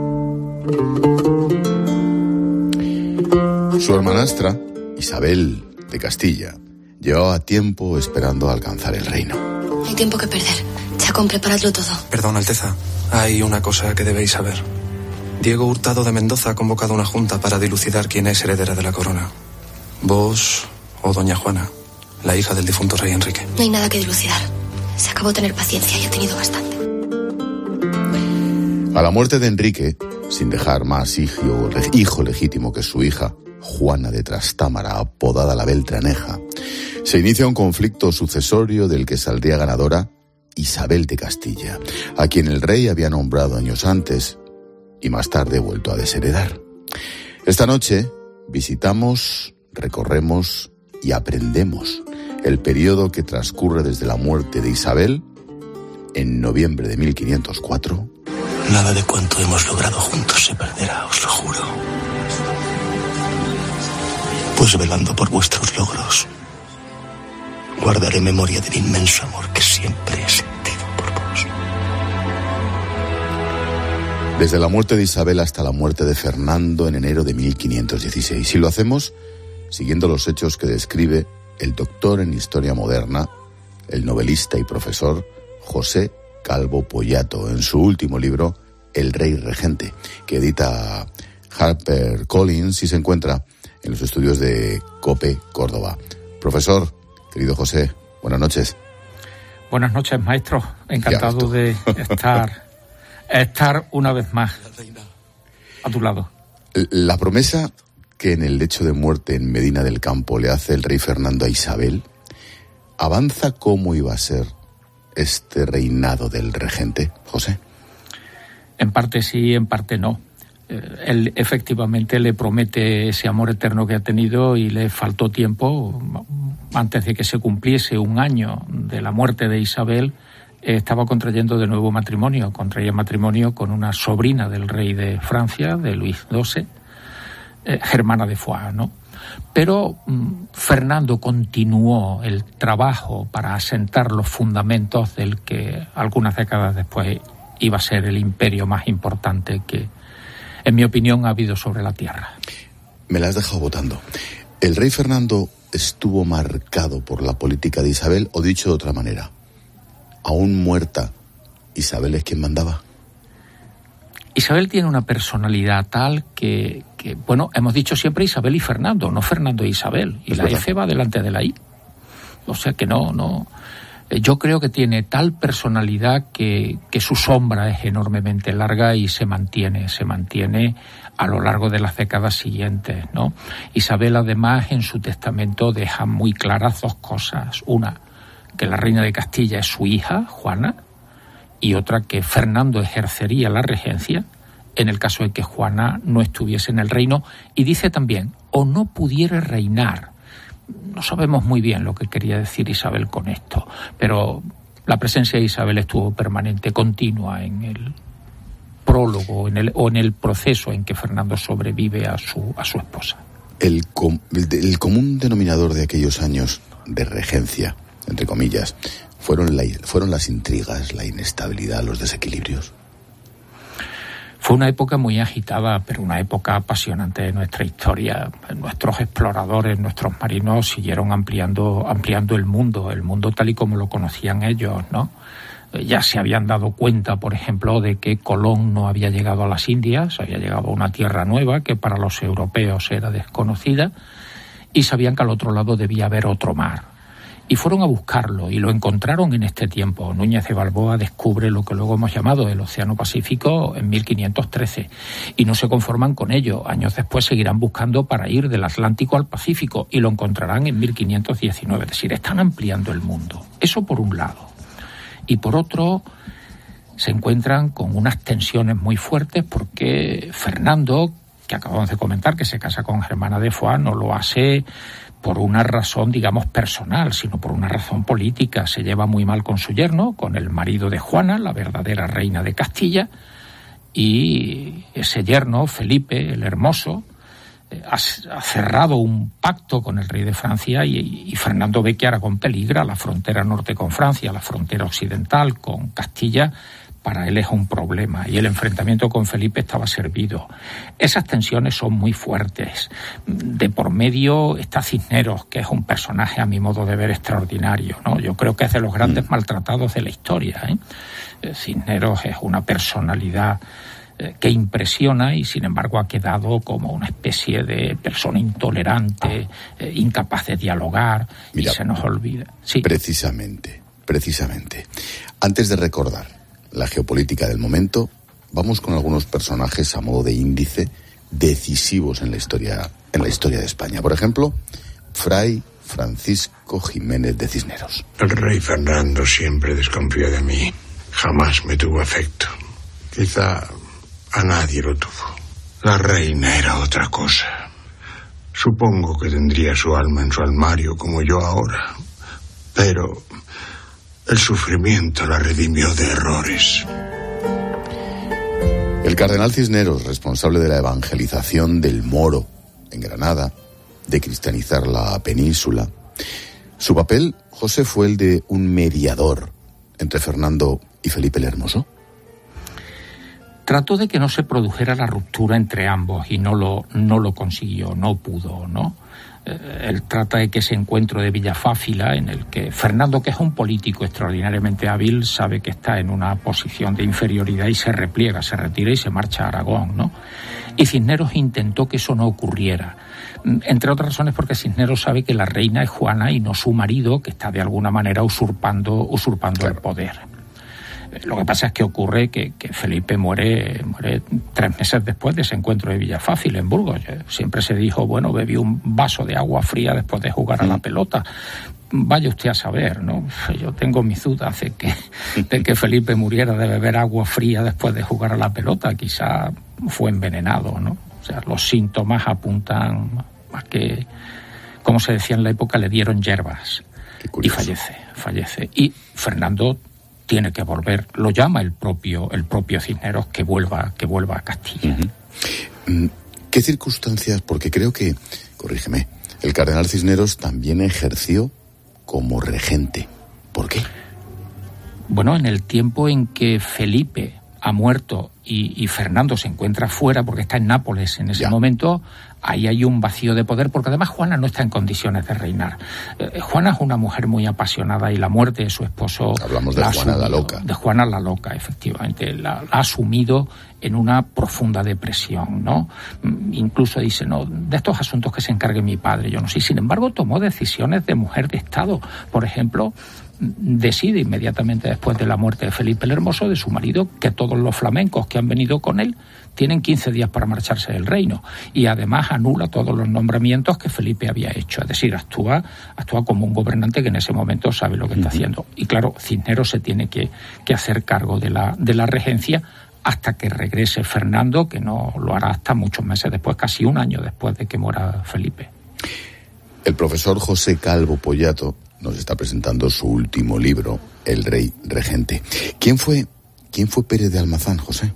Su hermanastra, Isabel de Castilla, llevaba tiempo esperando alcanzar el reino. No hay tiempo que perder. Chacón, preparadlo todo. Perdón, Alteza. Hay una cosa que debéis saber. Diego Hurtado de Mendoza ha convocado una junta para dilucidar quién es heredera de la corona. Vos o doña Juana, la hija del difunto rey Enrique. No hay nada que dilucidar. Se acabó de tener paciencia y he tenido bastante. A la muerte de Enrique, sin dejar más hijo, hijo legítimo que su hija, Juana de Trastámara, apodada la Beltraneja, se inicia un conflicto sucesorio del que saldría ganadora Isabel de Castilla, a quien el rey había nombrado años antes y más tarde vuelto a desheredar. Esta noche visitamos, recorremos y aprendemos el periodo que transcurre desde la muerte de Isabel en noviembre de mil quinientos cuatro. Nada de cuanto hemos logrado juntos se perderá, os lo juro. Pues velando por vuestros logros, guardaré memoria del inmenso amor que siempre he sentido por vos. Desde la muerte de Isabel hasta la muerte de Fernando en enero de mil quinientos dieciséis. Y lo hacemos siguiendo los hechos que describe el doctor en Historia Moderna, el novelista y profesor José Calvo Pollato, en su último libro, El Rey Regente, que edita HarperCollins y se encuentra en los estudios de COPE Córdoba. Profesor, querido José, buenas noches. Buenas noches, maestro. Encantado de estar, estar una vez más a tu lado. La promesa que en el lecho de muerte en Medina del Campo le hace el rey Fernando a Isabel, ¿avanza cómo iba a ser este reinado del regente, José? En parte sí, en parte no. Eh, él efectivamente le promete ese amor eterno que ha tenido y le faltó tiempo. Antes de que se cumpliese un año de la muerte de Isabel, eh, estaba contrayendo de nuevo matrimonio. Contraía matrimonio con una sobrina del rey de Francia, de Luis doce, eh, Germana de Foix, ¿no? Pero mm, Fernando continuó el trabajo para asentar los fundamentos del que algunas décadas después iba a ser el imperio más importante que, en mi opinión, ha habido sobre la tierra. Me la has dejado votando. ¿El rey Fernando estuvo marcado por la política de Isabel, o dicho de otra manera, aún muerta, Isabel es quien mandaba? Isabel tiene una personalidad tal que, que, bueno, hemos dicho siempre Isabel y Fernando, no Fernando e Isabel. Y es la verdad. F va delante de la I. O sea que no, no. Yo creo que tiene tal personalidad que, que su sombra es enormemente larga y se mantiene, se mantiene a lo largo de las décadas siguientes, ¿no? Isabel, además, en su testamento deja muy claras dos cosas. Una, que la reina de Castilla es su hija, Juana, y otra, que Fernando ejercería la regencia en el caso de que Juana no estuviese en el reino. Y dice también, o no pudiera reinar. No sabemos muy bien lo que quería decir Isabel con esto, pero la presencia de Isabel estuvo permanente, continua en el prólogo en el, o en el proceso en que Fernando sobrevive a su, a su esposa. El, com, el, el común denominador de aquellos años de regencia, entre comillas, fueron, la, fueron las intrigas, la inestabilidad, los desequilibrios. Fue una época muy agitada, pero una época apasionante de nuestra historia. Nuestros exploradores, nuestros marinos siguieron ampliando, ampliando el mundo, el mundo tal y como lo conocían ellos, ¿no? Ya se habían dado cuenta, por ejemplo, de que Colón no había llegado a las Indias, había llegado a una tierra nueva que para los europeos era desconocida, y sabían que al otro lado debía haber otro mar. Y fueron a buscarlo y lo encontraron en este tiempo. Núñez de Balboa descubre lo que luego hemos llamado el Océano Pacífico en mil quinientos trece. Y no se conforman con ello. Años después seguirán buscando para ir del Atlántico al Pacífico y lo encontrarán en mil quinientos diecinueve. Es decir, están ampliando el mundo. Eso por un lado. Y por otro, se encuentran con unas tensiones muy fuertes porque Fernando, que acabamos de comentar, que se casa con Germana de Foix, no lo hace por una razón, digamos, personal, sino por una razón política. Se lleva muy mal con su yerno, con el marido de Juana, la verdadera reina de Castilla, y ese yerno, Felipe el Hermoso, eh, ha, ha cerrado un pacto con el rey de Francia y, y Fernando ve que ahora con peligro la frontera norte con Francia, la frontera occidental con Castilla. Para él es un problema y el enfrentamiento con Felipe estaba servido. Esas tensiones son muy fuertes. De por medio está Cisneros, que es un personaje a mi modo de ver extraordinario, ¿no? Yo creo que es de los grandes mm. maltratados de la historia, ¿eh? Cisneros es una personalidad eh, que impresiona y sin embargo ha quedado como una especie de persona intolerante, eh, incapaz de dialogar. Mira, y se nos olvida. Sí. Precisamente, precisamente. Antes de recordar la geopolítica del momento, vamos con algunos personajes a modo de índice decisivos en la historia, en la historia de España. Por ejemplo, Fray Francisco Jiménez de Cisneros. El rey Fernando siempre desconfió de mí. Jamás me tuvo afecto. Quizá a nadie lo tuvo. La reina era otra cosa. Supongo que tendría su alma en su armario como yo ahora. Pero el sufrimiento la redimió de errores. El cardenal Cisneros, responsable de la evangelización del Moro en Granada, de cristianizar la península. Su papel, José, fue el de un mediador entre Fernando y Felipe el Hermoso. Trató de que no se produjera la ruptura entre ambos y no lo, no lo consiguió, no pudo, ¿no? Él trata de que ese encuentro de Villafáfila, en el que Fernando, que es un político extraordinariamente hábil, sabe que está en una posición de inferioridad y se repliega, se retira y se marcha a Aragón, ¿no? Y Cisneros intentó que eso no ocurriera, entre otras razones porque Cisneros sabe que la reina es Juana y no su marido, que está de alguna manera usurpando, usurpando claro. el poder. Lo que pasa es que ocurre que, que Felipe muere, muere tres meses después de ese encuentro de Villafácil en Burgos. Siempre se dijo, bueno, bebió un vaso de agua fría después de jugar a la pelota. Vaya usted a saber, ¿no? Yo tengo mis dudas de que, de que Felipe muriera de beber agua fría después de jugar a la pelota. Quizá fue envenenado, ¿no? O sea, los síntomas apuntan a que, como se decía en la época, le dieron hierbas y fallece, fallece. Y Fernando tiene que volver, lo llama el propio el propio Cisneros, que vuelva que vuelva a Castilla. Uh-huh. ¿Qué circunstancias? Porque creo que, corrígeme, el cardenal Cisneros también ejerció como regente. ¿Por qué? Bueno, en el tiempo en que Felipe ha muerto y, y Fernando se encuentra fuera porque está en Nápoles en ese ya. momento, ahí hay un vacío de poder, porque además Juana no está en condiciones de reinar. Eh, Juana es una mujer muy apasionada y la muerte de su esposo... Hablamos de Juana la Loca. De Juana la Loca, efectivamente. La, la ha asumido en una profunda depresión, ¿no? Incluso dice, no, de estos asuntos que se encargue mi padre, yo no sé. Sin embargo, tomó decisiones de mujer de Estado. Por ejemplo, decide inmediatamente después de la muerte de Felipe el Hermoso, de su marido, que todos los flamencos que han venido con él tienen quince días para marcharse del reino, y además anula todos los nombramientos que Felipe había hecho. Es decir, actúa, actúa como un gobernante que en ese momento sabe lo que está haciendo. Y claro, Cisneros se tiene que, que hacer cargo de la, de la regencia hasta que regrese Fernando, que no lo hará hasta muchos meses después, casi un año después de que muera Felipe. El profesor José Calvo Pollato nos está presentando su último libro, El Rey Regente. ¿Quién fue, quién fue Pérez de Almazán, José?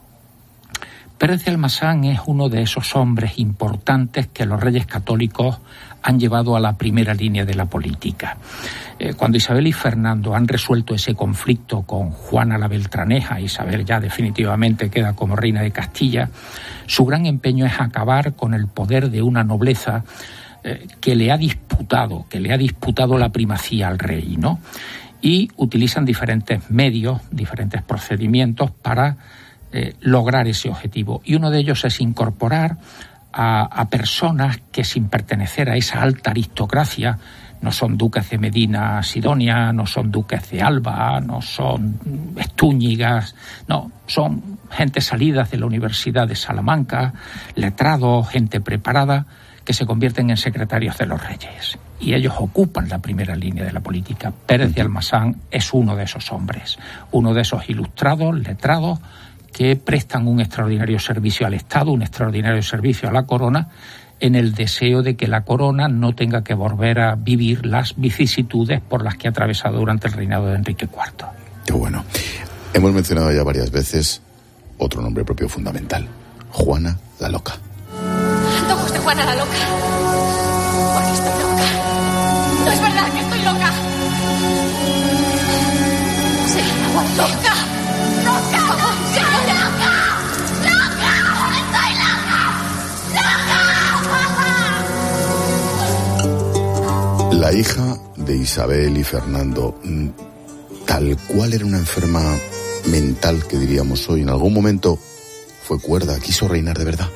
Pérez de Almazán es uno de esos hombres importantes que los reyes católicos han llevado a la primera línea de la política. Eh, cuando Isabel y Fernando han resuelto ese conflicto con Juana la Beltraneja, Isabel ya definitivamente queda como reina de Castilla, su gran empeño es acabar con el poder de una nobleza eh, que le ha disputado, que le ha disputado la primacía al rey, ¿no? Y utilizan diferentes medios, diferentes procedimientos para Eh, lograr ese objetivo, y uno de ellos es incorporar a, a personas que, sin pertenecer a esa alta aristocracia, no son duques de Medina Sidonia, no son duques de Alba, no son Estúñigas, no, son gente salidas de la Universidad de Salamanca, letrados, gente preparada, que se convierten en secretarios de los reyes. Y ellos ocupan la primera línea de la política. Pérez de Almazán es uno de esos hombres, uno de esos ilustrados, letrados, que prestan un extraordinario servicio al Estado, un extraordinario servicio a la corona, en el deseo de que la corona no tenga que volver a vivir las vicisitudes por las que ha atravesado durante el reinado de Enrique cuarto. Qué bueno. Hemos mencionado ya varias veces otro nombre propio fundamental, Juana la Loca. Ojos de Juana la Loca. Porque estoy loca. No es verdad que estoy loca. Sí, loca. ¡Loca! ¡Sí, loca! ¡Loca! ¡Estoy loca! ¡Loca! La hija de Isabel y Fernando, tal cual era una enferma mental, que diríamos hoy, en algún momento fue cuerda, quiso reinar de verdad.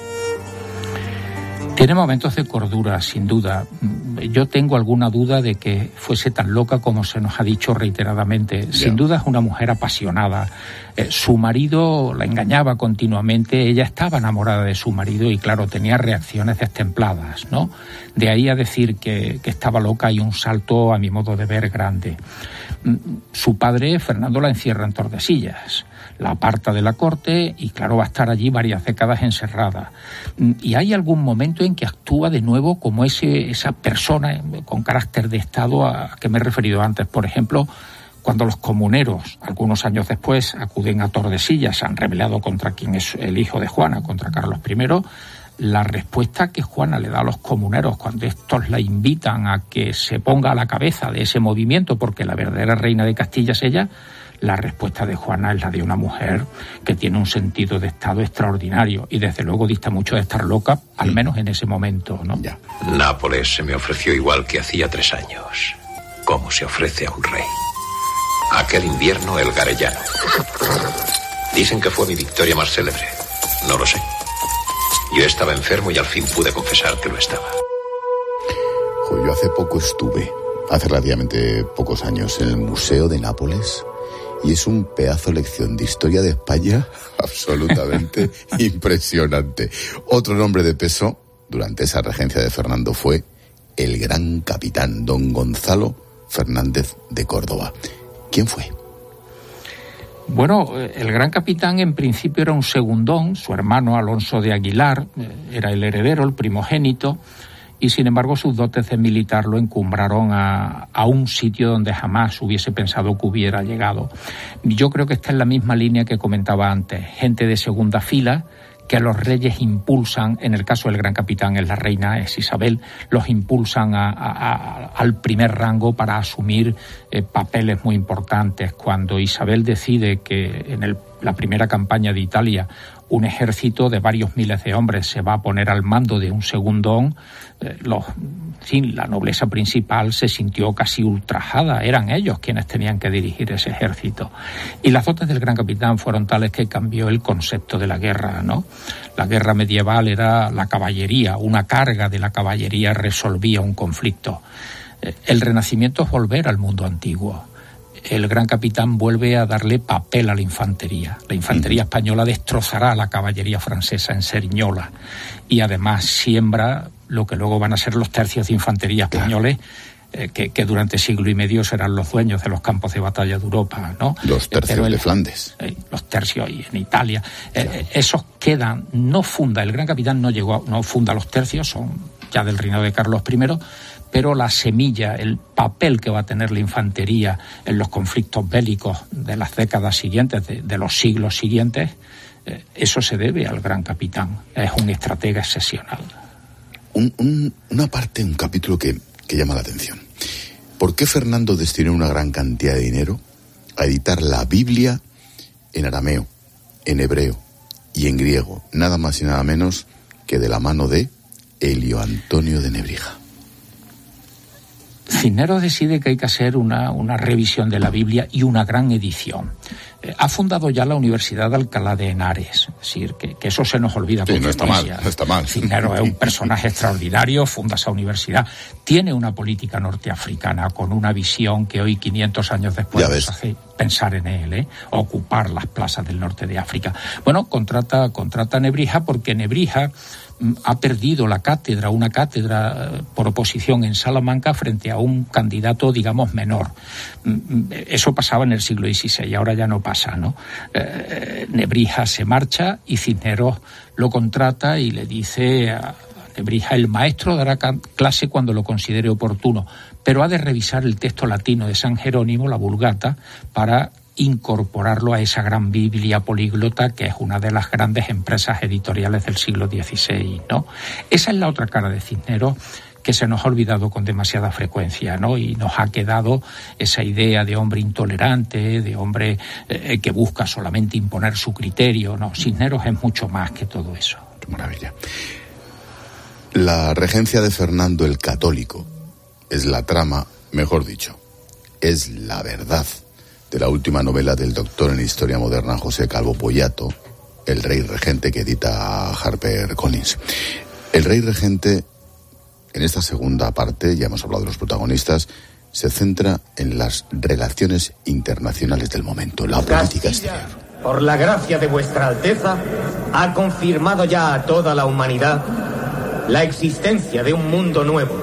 Tiene momentos de cordura, sin duda. Yo tengo alguna duda de que fuese tan loca como se nos ha dicho reiteradamente. Yeah. Sin duda es una mujer apasionada. Eh, su marido la engañaba continuamente, ella estaba enamorada de su marido y, claro, tenía reacciones destempladas, ¿no? De ahí a decir que, que estaba loca hay un salto, a mi modo de ver, grande. Su padre, Fernando, la encierra en Tordesillas, la aparta de la corte y, claro, va a estar allí varias décadas encerrada. Y hay algún momento en que actúa de nuevo como ese, esa persona con carácter de Estado a que me he referido antes. Por ejemplo, cuando los comuneros, algunos años después, acuden a Tordesillas, se han rebelado contra quien es el hijo de Juana, contra Carlos primero, la respuesta que Juana le da a los comuneros cuando estos la invitan a que se ponga a la cabeza de ese movimiento, porque la verdadera reina de Castilla es ella, la respuesta de Juana es la de una mujer que tiene un sentido de Estado extraordinario y desde luego dista mucho de estar loca, al menos en ese momento, ¿no? Ya. Nápoles se me ofreció igual que hacía tres años, como se ofrece a un rey. Aquel invierno el Garellano. Dicen que fue mi victoria más célebre. No lo sé. Yo estaba enfermo y al fin pude confesar que lo estaba. Jo, yo hace poco estuve, hace relativamente pocos años, en el Museo de Nápoles, y es un pedazo de lección de historia de España absolutamente impresionante. Otro nombre de peso durante esa regencia de Fernando fue el gran capitán don Gonzalo Fernández de Córdoba. ¿Quién fue? Bueno, el gran capitán en principio era un segundón, su hermano Alonso de Aguilar era el heredero, el primogénito, y sin embargo sus dotes de militar lo encumbraron a, a un sitio donde jamás hubiese pensado que hubiera llegado. Yo creo que está en la misma línea que comentaba antes, gente de segunda fila que los reyes impulsan, en el caso del gran capitán es la reina, es Isabel, los impulsan a, a, a, al primer rango para asumir eh, papeles muy importantes. Cuando Isabel decide que en el, la primera campaña de Italia un ejército de varios miles de hombres se va a poner al mando de un segundón, eh, los, sí, la nobleza principal se sintió casi ultrajada, eran ellos quienes tenían que dirigir ese ejército. Y las dotes del gran capitán fueron tales que cambió el concepto de la guerra, ¿no? La guerra medieval era la caballería, una carga de la caballería resolvía un conflicto. Eh, el Renacimiento es volver al mundo antiguo. El gran capitán vuelve a darle papel a la infantería. La infantería española destrozará a la caballería francesa en Cerignola y además siembra lo que luego van a ser los tercios de infantería españoles, eh, que, que durante siglo y medio serán los dueños de los campos de batalla de Europa, ¿no? Los tercios el, de Flandes. Eh, los tercios y en Italia. Eh, claro. Esos quedan, no funda, el gran capitán no llegó, a, no funda los tercios, son ya del reinado de Carlos primero, pero la semilla, el papel que va a tener la infantería en los conflictos bélicos de las décadas siguientes, de, de los siglos siguientes, eh, eso se debe al gran capitán. Es un estratega excepcional. Un, un, una parte, un capítulo que, que llama la atención. ¿Por qué Fernando destinó una gran cantidad de dinero a editar la Biblia en arameo, en hebreo y en griego? Nada más y nada menos que de la mano de Elio Antonio de Nebrija. Cisneros decide que hay que hacer una, una revisión de la Biblia y una gran edición. Eh, ha fundado ya la Universidad de Alcalá de Henares, es decir, que, que eso se nos olvida. Sí, no está mal, no está mal. Cisneros es un personaje extraordinario, funda esa universidad, tiene una política norteafricana con una visión que hoy, quinientos años después, nos hace pensar en él, ¿eh? Ocupar las plazas del norte de África. Bueno, contrata, contrata a Nebrija porque Nebrija ha perdido la cátedra, una cátedra por oposición en Salamanca frente a un candidato, digamos, menor. Eso pasaba en el siglo dieciséis, ahora ya no pasa, ¿no? Eh, Nebrija se marcha y Cisneros lo contrata y le dice a Nebrija: el maestro dará clase cuando lo considere oportuno, pero ha de revisar el texto latino de San Jerónimo, la Vulgata, para incorporarlo a esa gran Biblia políglota que es una de las grandes empresas editoriales del siglo dieciséis, ¿no? Esa es la otra cara de Cisneros que se nos ha olvidado con demasiada frecuencia, ¿no? Y nos ha quedado esa idea de hombre intolerante, de hombre eh, que busca solamente imponer su criterio, ¿no? Cisneros es mucho más que todo eso. Qué maravilla. La regencia de Fernando el Católico es la trama, mejor dicho, es la verdad de la última novela del doctor en Historia Moderna José Calvo Pollato, El Rey Regente, que edita HarperCollins. El Rey Regente, en esta segunda parte, ya hemos hablado de los protagonistas, se centra en las relaciones internacionales del momento, la política exterior. Por la gracia de vuestra Alteza, ha confirmado ya a toda la humanidad la existencia de un mundo nuevo,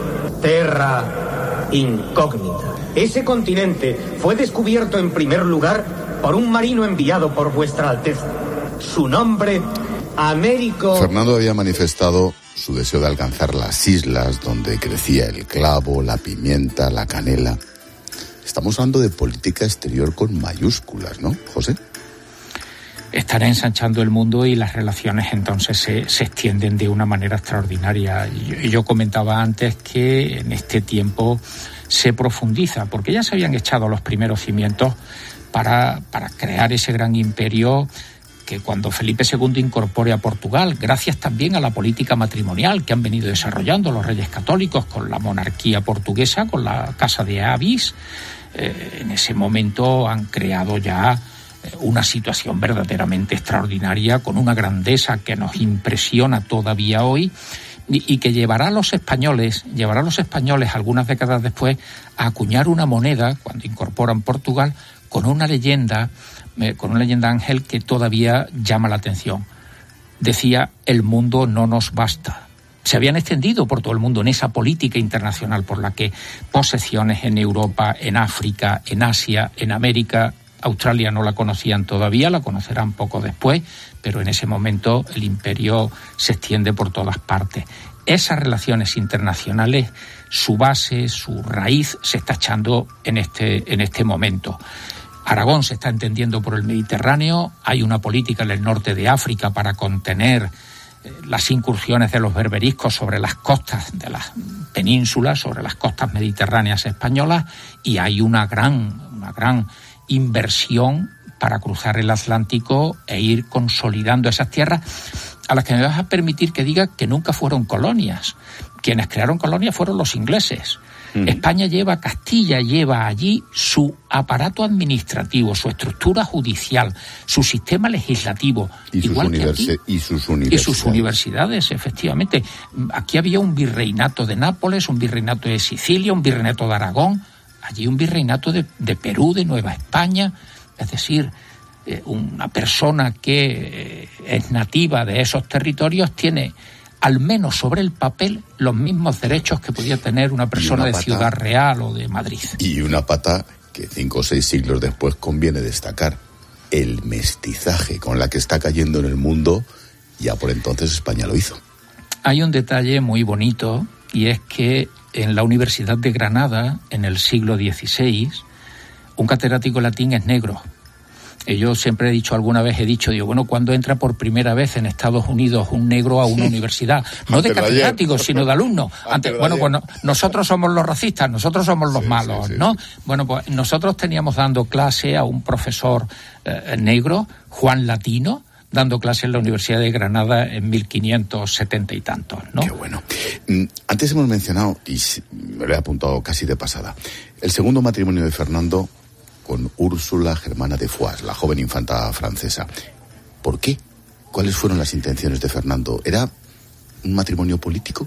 Terra Incógnita. Ese continente fue descubierto en primer lugar por un marino enviado por vuestra Alteza. Su nombre, Américo... Fernando había manifestado su deseo de alcanzar las islas donde crecía el clavo, la pimienta, la canela. Estamos hablando de política exterior con mayúsculas, ¿no, José? Estará ensanchando el mundo y las relaciones entonces se, se extienden de una manera extraordinaria. Yo, yo comentaba antes que en este tiempo se profundiza, porque ya se habían echado los primeros cimientos para, para crear ese gran imperio que cuando Felipe segundo incorpore a Portugal, gracias también a la política matrimonial que han venido desarrollando los reyes católicos con la monarquía portuguesa, con la Casa de Avis, eh, en ese momento han creado ya una situación verdaderamente extraordinaria, con una grandeza que nos impresiona todavía hoy y, y que llevará a los españoles, llevará a los españoles algunas décadas después a acuñar una moneda, cuando incorporan Portugal, con una leyenda, eh, con una leyenda ángel que todavía llama la atención. Decía: el mundo no nos basta. Se habían extendido por todo el mundo en esa política internacional por la que posesiones en Europa, en África, en Asia, en América. Australia no la conocían todavía, la conocerán poco después, pero en ese momento el imperio se extiende por todas partes. Esas relaciones internacionales, su base, su raíz, se está echando en este, en este momento. Aragón se está entendiendo por el Mediterráneo, hay una política en el norte de África para contener eh, las incursiones de los berberiscos sobre las costas de las penínsulas, sobre las costas mediterráneas españolas, y hay una gran, una gran inversión para cruzar el Atlántico e ir consolidando esas tierras, a las que me vas a permitir que diga que nunca fueron colonias. Quienes crearon colonias fueron los ingleses. Mm. España lleva, Castilla lleva allí su aparato administrativo, su estructura judicial, su sistema legislativo. Y, igual sus, que aquí, y sus universidades. Y sus universidades, efectivamente. Aquí había un virreinato de Nápoles, un virreinato de Sicilia, un virreinato de Aragón, allí un virreinato de, de Perú, de Nueva España. Es decir, eh, una persona que eh, es nativa de esos territorios tiene, al menos sobre el papel, los mismos derechos que podía tener una persona una de Ciudad Real o de Madrid. Y una pata que cinco o seis siglos después conviene destacar: el mestizaje con la que está cayendo en el mundo, ya por entonces España lo hizo. Hay un detalle muy bonito, y es que en la Universidad de Granada, en el siglo dieciséis, un catedrático latín es negro. Y yo siempre he dicho, alguna vez he dicho, digo, bueno, ¿cuándo entra por primera vez en Estados Unidos un negro a una universidad? No de catedráticos, sino de alumnos. Antes, bueno, pues no, nosotros somos los racistas, nosotros somos los sí, malos, sí, sí, ¿no? Sí. Bueno, pues nosotros teníamos dando clase a un profesor eh, negro, Juan Latino, dando clase en la Universidad de Granada en mil quinientos setenta y tantos, ¿no? Qué bueno. Antes hemos mencionado, y me lo he apuntado casi de pasada, el segundo matrimonio de Fernando con Úrsula Germana de Foix, la joven infanta francesa. ¿Por qué? ¿Cuáles fueron las intenciones de Fernando? ¿Era un matrimonio político?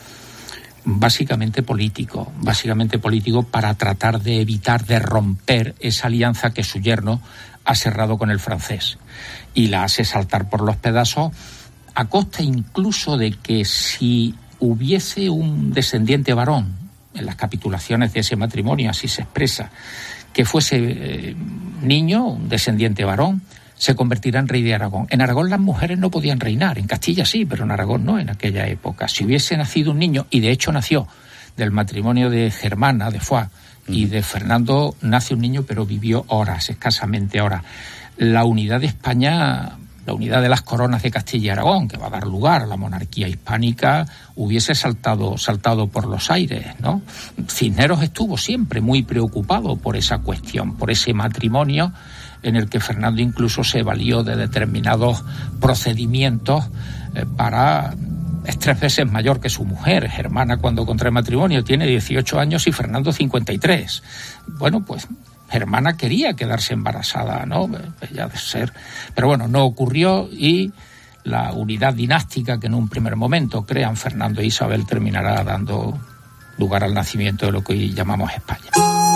Básicamente político, básicamente político para tratar de evitar, de romper esa alianza que su yerno ha cerrado con el francés, y la hace saltar por los pedazos, a costa incluso de que si hubiese un descendiente varón, en las capitulaciones de ese matrimonio así se expresa, que fuese eh, niño, un descendiente varón, se convertirá en rey de Aragón. En Aragón las mujeres no podían reinar, en Castilla sí, pero en Aragón no, en aquella época. Si hubiese nacido un niño, y de hecho nació del matrimonio de Germana de Foix, y de Fernando nace un niño, pero vivió horas, escasamente horas. La unidad de España, la unidad de las coronas de Castilla y Aragón, que va a dar lugar a la monarquía hispánica, hubiese saltado, saltado por los aires, ¿no? Cisneros estuvo siempre muy preocupado por esa cuestión, por ese matrimonio en el que Fernando incluso se valió de determinados procedimientos eh, para... Es tres veces mayor que su mujer. Germana, cuando contrae matrimonio, tiene dieciocho años y Fernando cincuenta y tres. Bueno, pues Germana quería quedarse embarazada, ¿no? Ya de ser. Pero bueno, no ocurrió, y la unidad dinástica que en un primer momento crean Fernando e Isabel terminará dando lugar al nacimiento de lo que hoy llamamos España.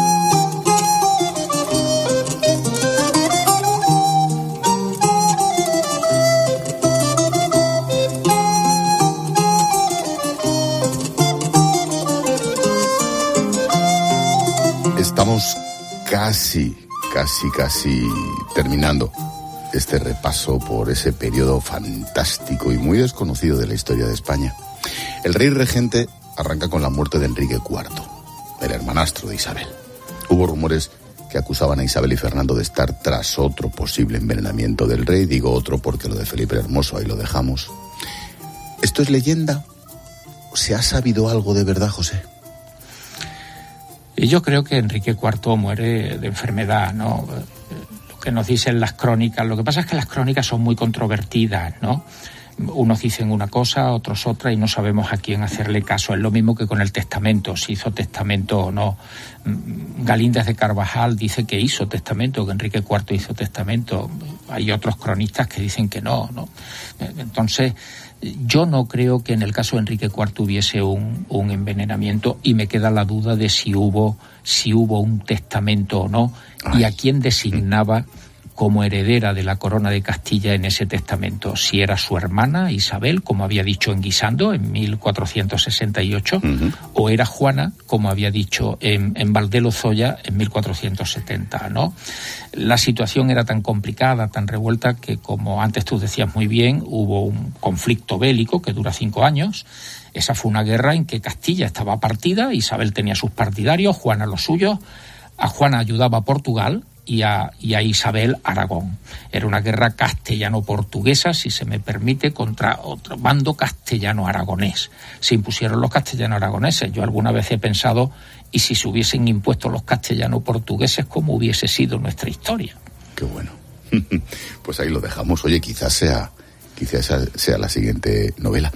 Estamos casi, casi, casi terminando este repaso por ese periodo fantástico y muy desconocido de la historia de España. El rey regente arranca con la muerte de Enrique cuarto, el hermanastro de Isabel. Hubo rumores que acusaban a Isabel y Fernando de estar tras otro posible envenenamiento del rey. Digo otro porque lo de Felipe el Hermoso ahí lo dejamos. ¿Esto es leyenda? ¿Se ha sabido algo de verdad, José? Yo creo que Enrique cuarto muere de enfermedad, ¿no? Lo que nos dicen las crónicas, lo que pasa es que las crónicas son muy controvertidas, ¿no? Unos dicen una cosa, otros otra, y no sabemos a quién hacerle caso. Es lo mismo que con el testamento, si hizo testamento o no. Galíndez de Carvajal dice que hizo testamento, que Enrique cuarto hizo testamento. Hay otros cronistas que dicen que no, ¿no? Entonces, yo no creo que en el caso de Enrique cuarto hubiese un, un envenenamiento, y me queda la duda de si hubo, si hubo un testamento o no, y a quién designaba como heredera de la corona de Castilla en ese testamento, si era su hermana Isabel, como había dicho en Guisando en mil cuatrocientos sesenta y ocho, uh-huh. o era Juana, como había dicho en, en Valdelozoya en mil cuatrocientos setenta, ¿no? La situación era tan complicada, tan revuelta, que como antes tú decías muy bien, hubo un conflicto bélico que dura cinco años. Esa fue una guerra en que Castilla estaba partida, Isabel tenía sus partidarios, Juana los suyos. A Juana ayudaba a Portugal, y a, y a Isabel Aragón. Era una guerra castellano-portuguesa, si se me permite, contra otro bando castellano-aragonés. Se impusieron los castellano-aragoneses. Yo alguna vez he pensado, ¿y si se hubiesen impuesto los castellano-portugueses, cómo hubiese sido nuestra historia? Qué bueno. Pues ahí lo dejamos. Oye, quizás sea, quizás sea, sea la siguiente novela.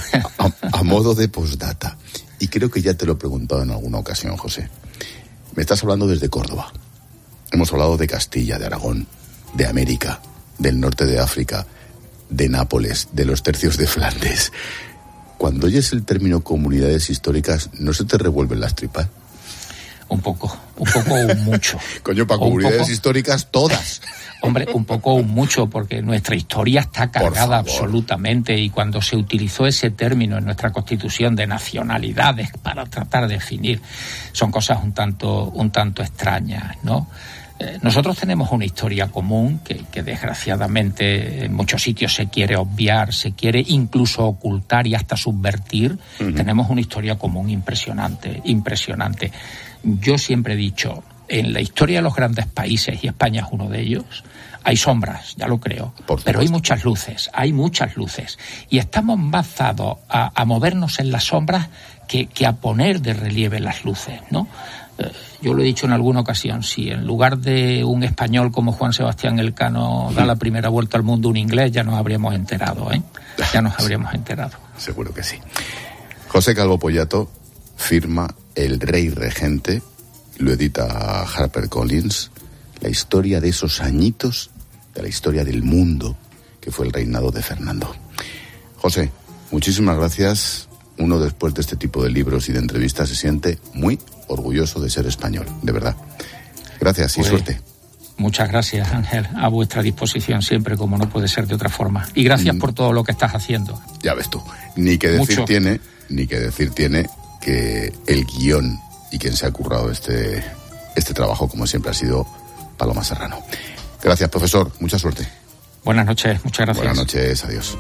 A, a modo de postdata. Y creo que ya te lo he preguntado en alguna ocasión, José. Me estás hablando desde Córdoba. Hemos hablado de Castilla, de Aragón, de América, del norte de África, de Nápoles, de los tercios de Flandes. Cuando oyes el término comunidades históricas, ¿no se te revuelven las tripas? Un poco, un poco o mucho. Coño, para comunidades históricas todas. Hombre, un poco o mucho, porque nuestra historia está cargada absolutamente, y cuando se utilizó ese término en nuestra Constitución de nacionalidades para tratar de definir, son cosas un tanto, un tanto extrañas, ¿no? Eh, nosotros tenemos una historia común que, que desgraciadamente en muchos sitios se quiere obviar, se quiere incluso ocultar y hasta subvertir. Uh-huh. Tenemos una historia común impresionante, impresionante. Yo siempre he dicho, en la historia de los grandes países, y España es uno de ellos, hay sombras, ya lo creo, pero hay muchas luces, hay muchas luces. Y estamos más dados a, a movernos en las sombras que, que a poner de relieve las luces, ¿no? Eh, yo lo he dicho en alguna ocasión, si en lugar de un español como Juan Sebastián Elcano da la primera vuelta al mundo un inglés, ya nos habríamos enterado, ¿eh? Ya nos habríamos enterado. Seguro que sí. José Calvo Pollato firma El Rey Regente, lo edita HarperCollins, la historia de esos añitos, de la historia del mundo, que fue el reinado de Fernando. José, muchísimas gracias. Uno, después de este tipo de libros y de entrevistas, se siente muy orgulloso de ser español, de verdad. Gracias y pues, suerte. Muchas gracias, Ángel. A vuestra disposición siempre, como no puede ser de otra forma. Y gracias mm. por todo lo que estás haciendo. Ya ves tú. Ni que decir Mucho. tiene, ni que decir tiene que el guión y quien se ha currado este, este trabajo, como siempre, ha sido Paloma Serrano. Gracias, profesor. Mucha suerte. Buenas noches. Muchas gracias. Buenas noches. Adiós.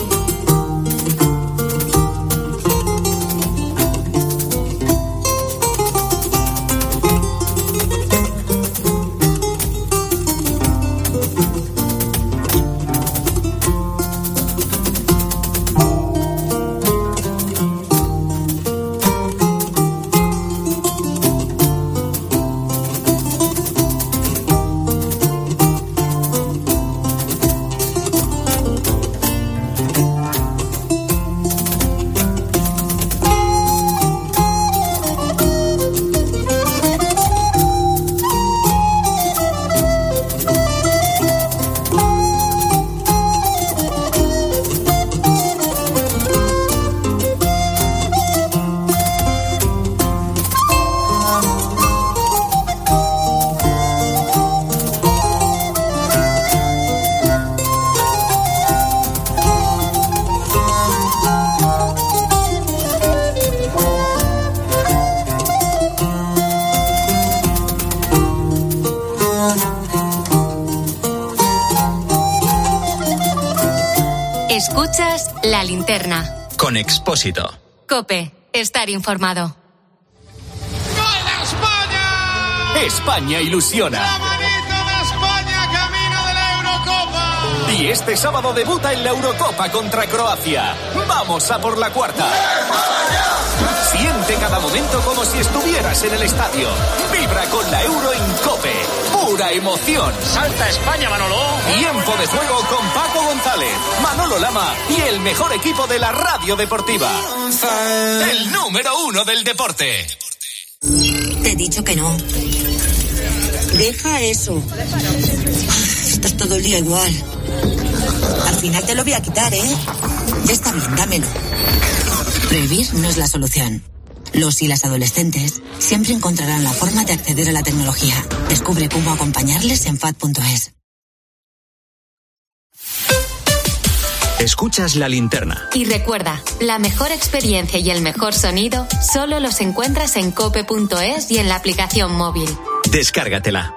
Escuchas La Linterna. Con Expósito. COPE. Estar informado. ¡Gol España! España ilusiona. ¡La manita de España camino de la Eurocopa! Y este sábado debuta en la Eurocopa contra Croacia. ¡Vamos a por la cuarta! ¡España! Siente cada momento como si estuvieras en el estadio. Vibra con la Euro en COPE. Pura emoción. ¡Salta España, Manolo! Tiempo de juego con Paco González, Manolo Lama y el mejor equipo de la radio deportiva. El número uno del deporte. Te he dicho que no. Deja eso. Estás todo el día igual. Al final te lo voy a quitar, ¿eh? Ya está bien, dámelo. Prohibir no es la solución. Los y las adolescentes siempre encontrarán la forma de acceder a la tecnología. Descubre cómo acompañarles en F A D punto es. Escuchas La Linterna. Y recuerda, la mejor experiencia y el mejor sonido solo los encuentras en cope punto es y en la aplicación móvil. Descárgatela.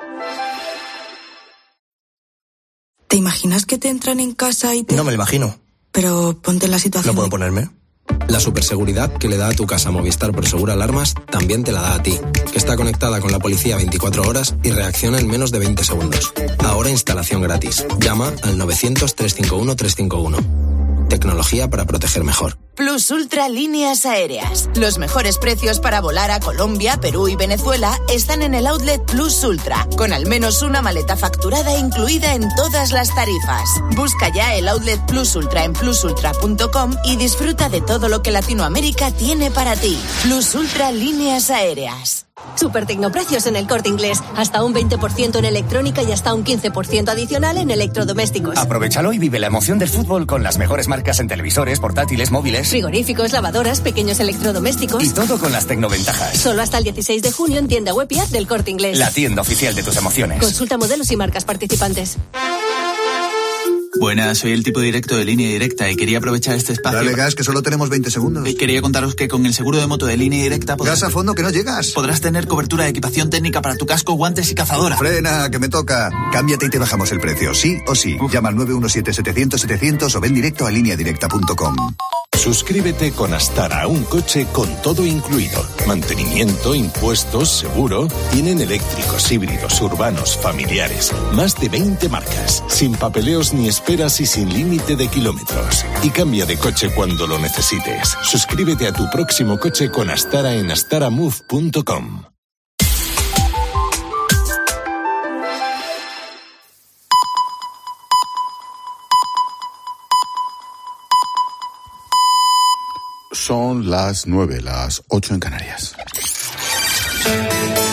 ¿Te imaginas que te entran en casa y te...? No me lo imagino. Pero ponte en la situación... ¿No puedo ponerme? La superseguridad que le da a tu casa Movistar Prosegur Alarmas también te la da a ti, que está conectada con la policía veinticuatro horas y reacciona en menos de veinte segundos. Ahora instalación gratis. Llama al novecientos, trescientos cincuenta y uno, trescientos cincuenta y uno. Tecnología para proteger mejor. Plus Ultra Líneas Aéreas. Los mejores precios para volar a Colombia, Perú y Venezuela están en el outlet Plus Ultra, con al menos una maleta facturada incluida en todas las tarifas. Busca ya el outlet Plus Ultra en plus ultra punto com y disfruta de todo lo que Latinoamérica tiene para ti. Plus Ultra Líneas Aéreas. Super tecnoprecios en El Corte Inglés. Hasta un veinte por ciento en electrónica y hasta un quince por ciento adicional en electrodomésticos. Aprovechalo y vive la emoción del fútbol con las mejores marcas en televisores, portátiles, móviles, frigoríficos, lavadoras, pequeños electrodomésticos. Y todo con las tecnoventajas. Solo hasta el dieciséis de junio en tienda web y app del Corte Inglés. La tienda oficial de tus emociones. Consulta modelos y marcas participantes. Buenas, soy el tipo directo de Línea Directa y quería aprovechar este espacio. Dale gas, que solo tenemos veinte segundos. Y quería contaros que con el seguro de moto de Línea Directa podrás... Gas a fondo, que no llegas. Podrás tener cobertura de equipación técnica para tu casco, guantes y cazadora. Frena, que me toca. Cámbiate y te bajamos el precio, sí o sí. Uf. Llama al nueve uno siete, setecientos, setecientos o ven directo a línea directa punto com. Suscríbete con Astara a un coche con todo incluido. Mantenimiento, impuestos, seguro. Tienen eléctricos, híbridos, urbanos, familiares. Más de veinte marcas. Sin papeleos ni esperas y sin límite de kilómetros. Y cambia de coche cuando lo necesites. Suscríbete a tu próximo coche con Astara en astara move punto com. Son las nueve, las ocho en Canarias.